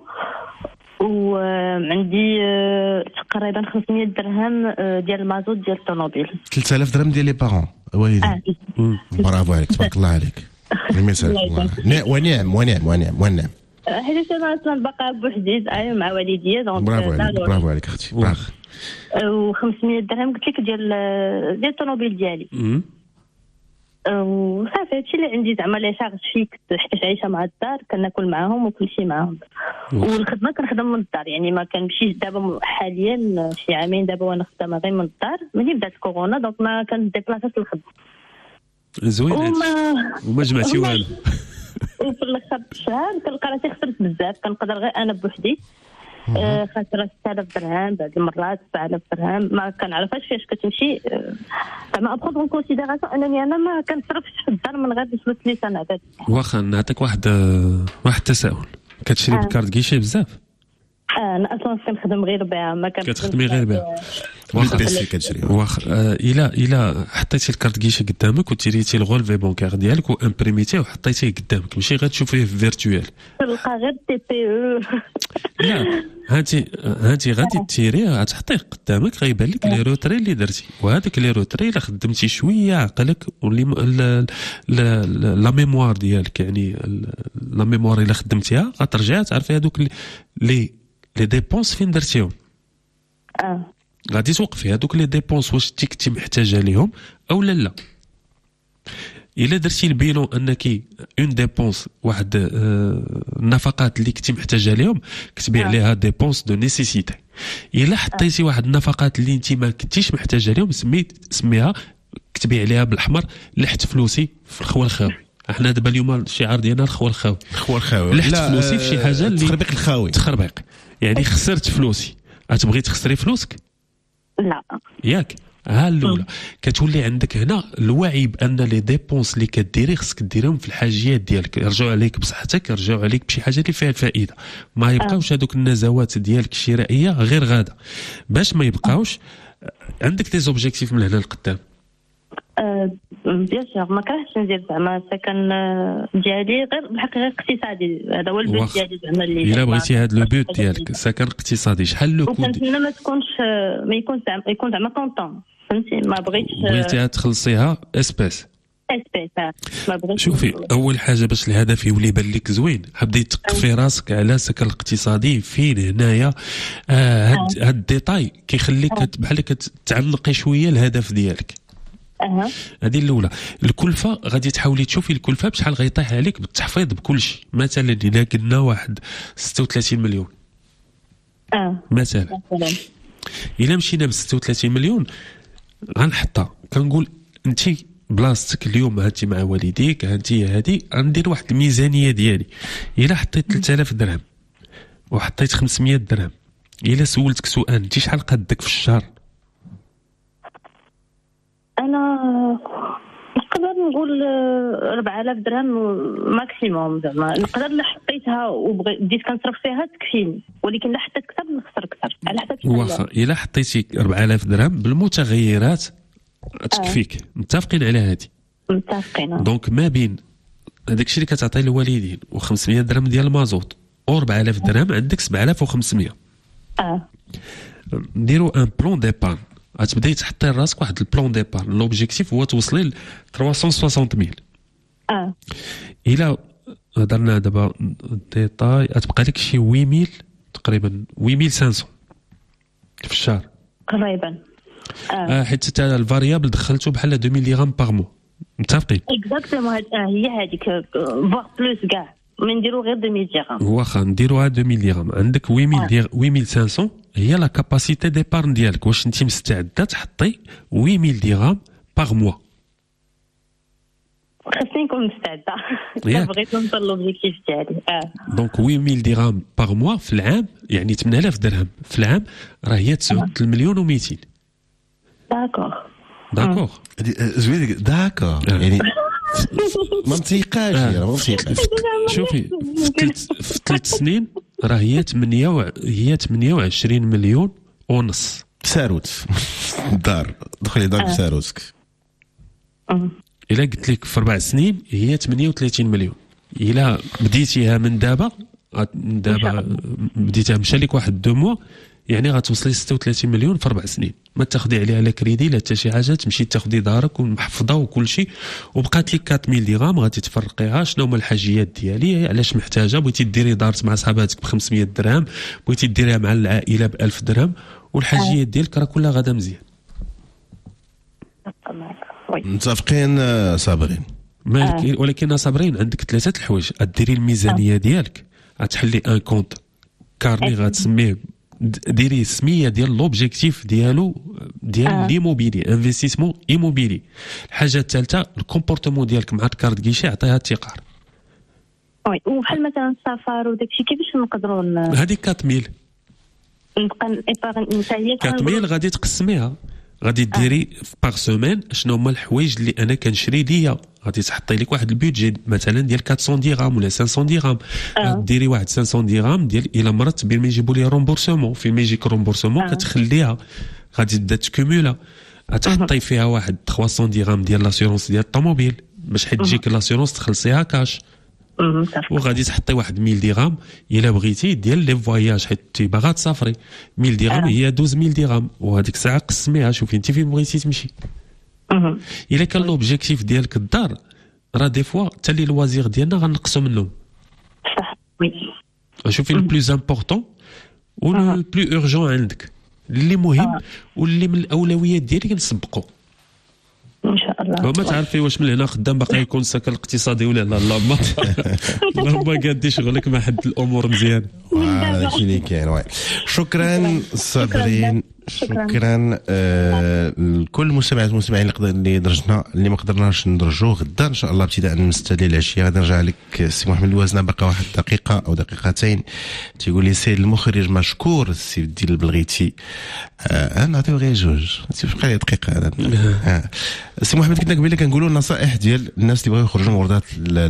وعندي تقريبا 500 درهم ديال المازوت ديال الطوموبيل. 3000 درهم ديال لي بارون والدي. برافو عليك تبارك الله عليك. المثال ونعم حيت انا اصلا باقا بوحدي مع والديا دونك برافو عليك اختي برافو. و500 درهم قلت لك ديال الطوموبيل ديالي وصافي هادشي اللي عندي زعما لي شارج فيكس حيت عايشه مع الدار كناكل معاهم وكل شيء معاهم. والخدمه كنخدم من الدار يعني ما كنمشيش دابا حاليا شي عامين دابا وانا خدامه غير من الدار ملي بدات كورونا دونك ما كنديبلاصاش للخدمه. زوين وما جمعتي والو. وفي الاخر الشهر كنلقى راسي خسرت بزاف كنقدر غير انا بوحدي خاسره 6000 درهم بعض المرات 7000 درهم ما كنعرفاش فاش كتمشي زعما ابخذ اون كونسيديراسيون انني انا ما كنصرفش في الدار من غير الفلوس اللي تنعطي. واخا نعطيك واحد التساؤل كتشري بكارت كيشي بزاف؟ انا اصلا كنخدم غير بها ما كتخدمي غير بها واخا كتشري واخا الا حطيتي الكارت كيشي قدامك وديريتي الغولفي بونكار ديالك وامبريميتيه وحطيتيه قدامك ماشي غتشوفيه في فيرتوال تلقى غير تي بي او. لا هاتي غادي تيريه غتحطيه قدامك غيبان لك لي روتري اللي درتي وهذاك لي روتري الا خدمتي شويه عقلك لا ميموار ديالك يعني لا ميموار الا خدمتيها غترجعي تعرفي هذوك لي ديبونس فين درتيهم. غادي توقفي هذوك لي ديبونس واش كنتي محتاجه ليهم او لا. الا درتي البيلون انك اون ديبونس واحد النفقات اللي كنتي محتاجه ليهم كتبي عليها ديبونس دو نيسيسيتي. الا حطيتي واحد النفقات اللي انت ما كنتيش محتاجه ليهم سميها كتبي عليها بالاحمر لحت فلوسي في الخوى الخاوي. احنا دابا اليوم الشعار ديالنا الخوى الخاوي لحت فلوسي في شي حاجه اللي تخربيق الخاوي تخربيق يعني خسرت فلوسي. غتبغي تخسري فلوسك؟ لا ياك ها الاولى كتولي عندك هنا الوعي بان لي ديبونس اللي كديري خصك ديرهم في الحاجيات ديالك يرجعوا عليك بصحتك يرجعوا عليك بشي حاجه اللي فيها الفائده ما يبقاوش هذوك النزوات ديالك الشرائيه غير غاده باش ما يبقاوش عندك دي زوبجيكتيف من هنا لقدام. بيان سور ما كرهتش ندير زعما السكن ديالي غير بالحق غير اقتصادي هذا هو البيت ديالي زعما اللي الا بغيتي هذا لو بيت ديالك سكن اقتصادي شحال لو كود كنتمنى ما تكونش ما يكون زعما كونطون فهمتي ما بغيتش بغيتيها تخلصيها اسبيس ما بغيتش. شوفي اول حاجه باش الهدف يولي يبان لك زوين حبدي تقفي راسك على سكن الاقتصادي فين هنايا هاد الديتاي كيخليك بحال كتعنقي شويه الهدف ديالك. هذه الاولى. الكلفه غادي تحاولي تشوفي الكلفه بشحال غيطيح عليك بالتحفيظ بكل شيء. مثلا الا قلنا واحد 36 مليون مثلا، الا مشينا ب 36 مليون غنحطها، كنقول انت بلاصتك اليوم هاتي مع والديك هاتي هادي، غندير واحد الميزانيه ديالي. الا حطيت 3000 درهم وحطيت 500 درهم، الا سولتك سؤال انت شحال قدك في الشهر؟ انا نقدر نقول 4000 درهم ماكسيموم. زعما نقدر لا حطيتها وبديت كنصرف فيها تكفيني، ولكن لا حطيت كثر نخسر كثر على حسب واخا الا حطيتي 4000 درهم بالمتغيرات تكفيك. متفقين على هذه؟ متفقين. دونك ما بين هذاك الشيء اللي كتعطي للوالدين و500 درهم ديال المازوت و 4000 درهم عندك 7500. نديرو ان بلون ديبارن. غتبداي تحطي راسك واحد البلون ديبارن، لوبجيكتيف هو توصلي ل 360000. الا هضرنا دابا ديتاي غتبقى لك شي 8000 تقريبا 8500 في الشهر قريبا. حيت حتى الفاريابل دخلته بحال 2000 درهم باغ مو. متفقين؟ اكزاكتومون. هي هذيك فوار بلوس كاع ما نديرو غير 2000 درهم. واخا نديروها 2000 درهم. عندك 8500 هي لا كاباسيتي ديبارن ديالك. واش انت مستعده تحطي 8000 درهم باغ موا؟ خاصني نكون مستعده. بغيت نوصل لوبجيكتيف ديالي. دونك 8000 درهم باغ موا في العام يعني 8000 درهم في العام، راه هي 9 مليون و200. داكوغ زوين. داكوغ يعني ما نتيقاش ما نتيقاش. شوفي في 3 سنين راه هي 28 مليون ونص ساروت الدار. دخلي دار بساروتك. الا قلت لك في 4 سنين هي 38 مليون. الا بديتيها من دابا بديتها مشى لك واحد 2 موا يعني غتوصلي 36 مليون في 4 سنين. ما تاخدي عليها لا كريدي لا حتى شي حاجه، تمشي تاخدي دارك ومحفظه وكل شيء، وبقات لك 4000 درهم غادي تفرقيها. شنو هما الحاجيات ديالي؟ علاش محتاجه؟ بغيتي ديري دار مع صحاباتك ب 500 درهم، بغيتي ديريها مع العائله ب 1000 درهم، والحاجيات ديالك راه كلها غادا مزيان. متفقين صابرين؟ ولكن صابرين عندك 3 الحوايج. غديري الميزانيه ديالك، غتحلي ان كونت كارني غتسميه، ديري السميه ديال لوبجيكتيف ديالو ديال ليموبيلي، انفستيسمون ايموبيلي. الحاجه الثالثه الكومبورتمون ديالك مع الكارت كيشي، عطيها التقار. وي وبحال مثلا السفر وداكشي كيفاش نقدروا هذيك 4000 نبقى ايبارن نتا هي 4000 غادي تقسميها. غادي ديري باغ سومين شنو هما الحوايج اللي انا كنشري ليا. غادي تحطي لك واحد البيدجي مثلا ديال 400 درهم ولا 500 درهم. ديري واحد 500 درهم ديال الا مرات بين ما يجيبوا لي رومبورسمون، فين ما يجيك رومبورسمون كتخليها غادي تبدا تكومولا. غتحطي فيها واحد 300 درهم ديال لاسيورونس ديال الطوموبيل باش حيت تجيك لاسيورونس تخلصيها كاش. وغادي تحطي واحد 1000 درهم الا بغيتي ديال لي فواياج حيت باغا تسافري. 1000 درهم هي 12000 درهم، وهذيك الساعه قسميها شوفي انت فين بغيتي تمشي. الا كان لوبجيكتيف ديالك الدار، راه دي فوا حتى لي لوازير ديالنا غنقصوا منهم. صح وي. شوفي لو بلوز امبورطون و لو بلو اورجون عندك، اللي مهم واللي من الاولويات ديالك نسبقوا ان شاء الله. وما تعرفي واش من هنا خدام باقي يكون السكن الاقتصادي ولا لا. اللهم اللهم قادي شغلك مع حد الامور مزيان. هذا اللي كاين. شكرا صابرين. شكرا لكل المستمعات والمستمعين اللي درجنا اللي ما قدرناش ندرجوه. غدا ان شاء الله ابتداء من 6 ديال العشيه غادي نرجع لك سي محمد الوازنه. بقى واحد دقيقه او دقيقتين. تيقول لي سيد المخرج مشكور السي ديال البلغيتي. نعطيو غير جوج بقى لي دقيقه هذا. سي محمد كنا قبيله كنقولوا النصائح ديال الناس اللي بغاو يخرجوا من ورطات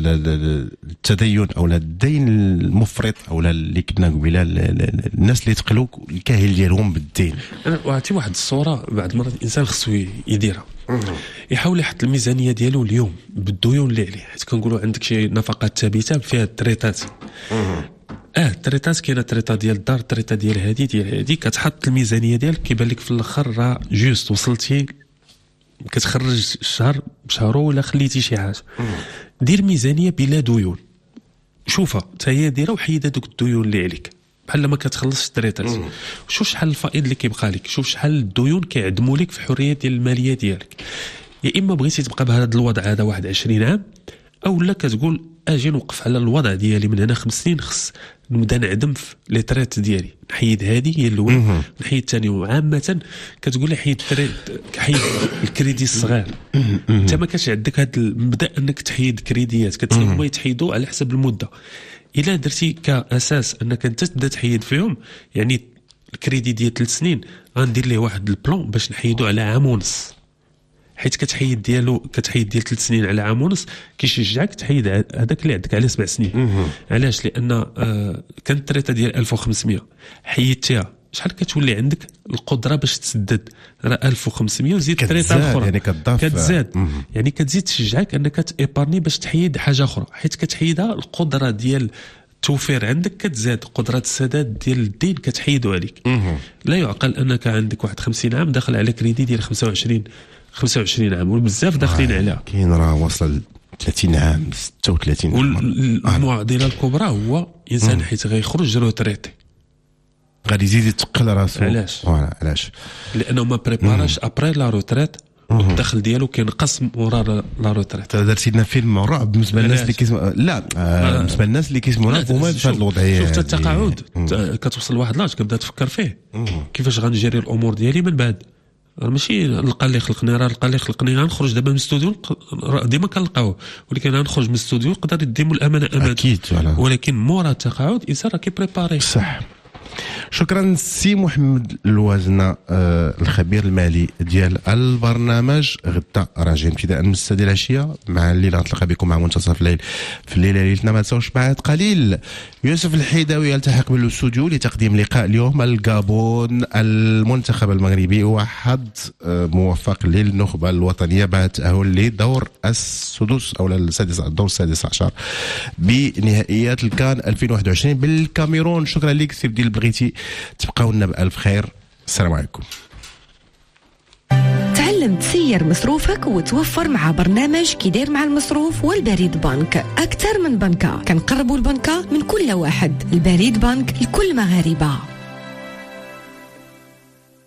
التدين او الدين المفرط او اللي كنا قبيله الناس اللي تقلوا الكاهل ديالهم بالدين. انا وعطي واحد الصوره بعد مرات الانسان خصو يديرها. يحاول يحط الميزانيه ديالو اليوم بالديون اللي عليه، حيت كنقولوا عندك شي نفقات ثابته فيها التريطات. التريطات كاينه التريطه ديال الدار، التريطه ديال هذه كتحط الميزانيه ديالك كيبان لك في الاخر راه جوست وصلتي كتخرج الشهر بشهرو ولا خليتي شي حاجه. دير ميزانيه بلا ديون، شوفها حتى هي ديرها وحيد هذوك الديون اللي عليك بحال ما كتخلصش التريطات. شوف شحال الفائض اللي كيبقى لك، شوف شحال الديون كيعدموا لك في الحريه ديال الماليه ديالك. يا اما بغيتي تبقى بهذا الوضع هذا 21 عام، او لا كتقول اجي نوقف على الوضع ديالي من هنا 5 سنين، خص نبدا نعدم في لي تريت ديالي، نحيد هذه هي الاولى، نحيد الثانيه. وعامه كتقول لي حيد الكريدي الصغير. انت ما كانش عندك هذا المبدا انك تحيد كريديات، كتسمى يتحيدوا على حسب المده. الا درتي كاساس انك انت تبدا تحيد فيهم، يعني الكريدي ديال 3 سنين غندير ليه واحد البلان باش نحيدو على عام ونص، حيت كتحيد ديال 3 سنين على عام ونص كيشجعك تحيد هذاك اللي عندك على 7 سنين. علاش؟ لان كانت التريته ديال 1500 حيدتيها، شحال كتولي عندك القدره باش تسدد؟ راه 1500 وزيد تريته اخرى، يعني كتزاد يعني كتزيد تشجعك انك تيبارني باش تحيد حاجه اخرى، حيت كتحيدها القدره ديال التوفير عندك كتزاد، قدرة السداد ديال الدين كتحيدوا عليك. لا يعقل انك عندك واحد 50 عام داخل على كريدي ديال 25 عام، وبزاف داخلين عليها. كاين راه واصل 30 عام 36 عام. والمعضله الكبرى هو انسان حيت غيخرج روتريتي غادي يزيد يتقل راسو. علاش؟ لانه ما بريباراش ابري لا روتريت، الدخل ديالو كينقص ورا لا روتريت. درتي لنا فيلم رعب بالنسبه للناس اللي كيسمعوا، لا بالنسبه للناس اللي كيسمعونا هما في هذه الوضعيه. شفت التقاعد كتوصل لواحد لاج كتبدا تفكر فيه كيفاش غنجيري الامور ديالي من بعد. ماشي نلقى اللي خلقني، راه نلقى اللي خلقني غنخرج دابا من الاستوديو، ديما كنلقاوه، ولكن غنخرج من الاستوديو يقدر يديموا الامانه اكيد، ولكن مورا التقاعد الانسان راه كيبريباري. صح. شكرا سي محمد الوازنة، الخبير المالي ديال البرنامج. غدا راجعين ابتداء من 6 ديال العشيه مع الليله، غنتلاقى بكم مع منتصف الليل في الليله ليلتنا. ما تنساوش بعد قليل يوسف الحيداوي يلتحق بالاستوديو لتقديم لقاء اليوم الغابون المنتخب المغربي، وحظ موفق للنخبه الوطنيه بعد التاهل لدور السدس او الدور السادس عشر بنهائيات الكان 2021 بالكاميرون. شكرا لك سي بديل، بغيتي تبقاو لنا بألف خير. السلام عليكم. تعلم تسير مصروفك وتوفر مع برنامج كيدير مع المصروف والبريد بنك. أكثر من بنكة كنقربوا البنكة من كل واحد. البريد بنك لكل مغاربة.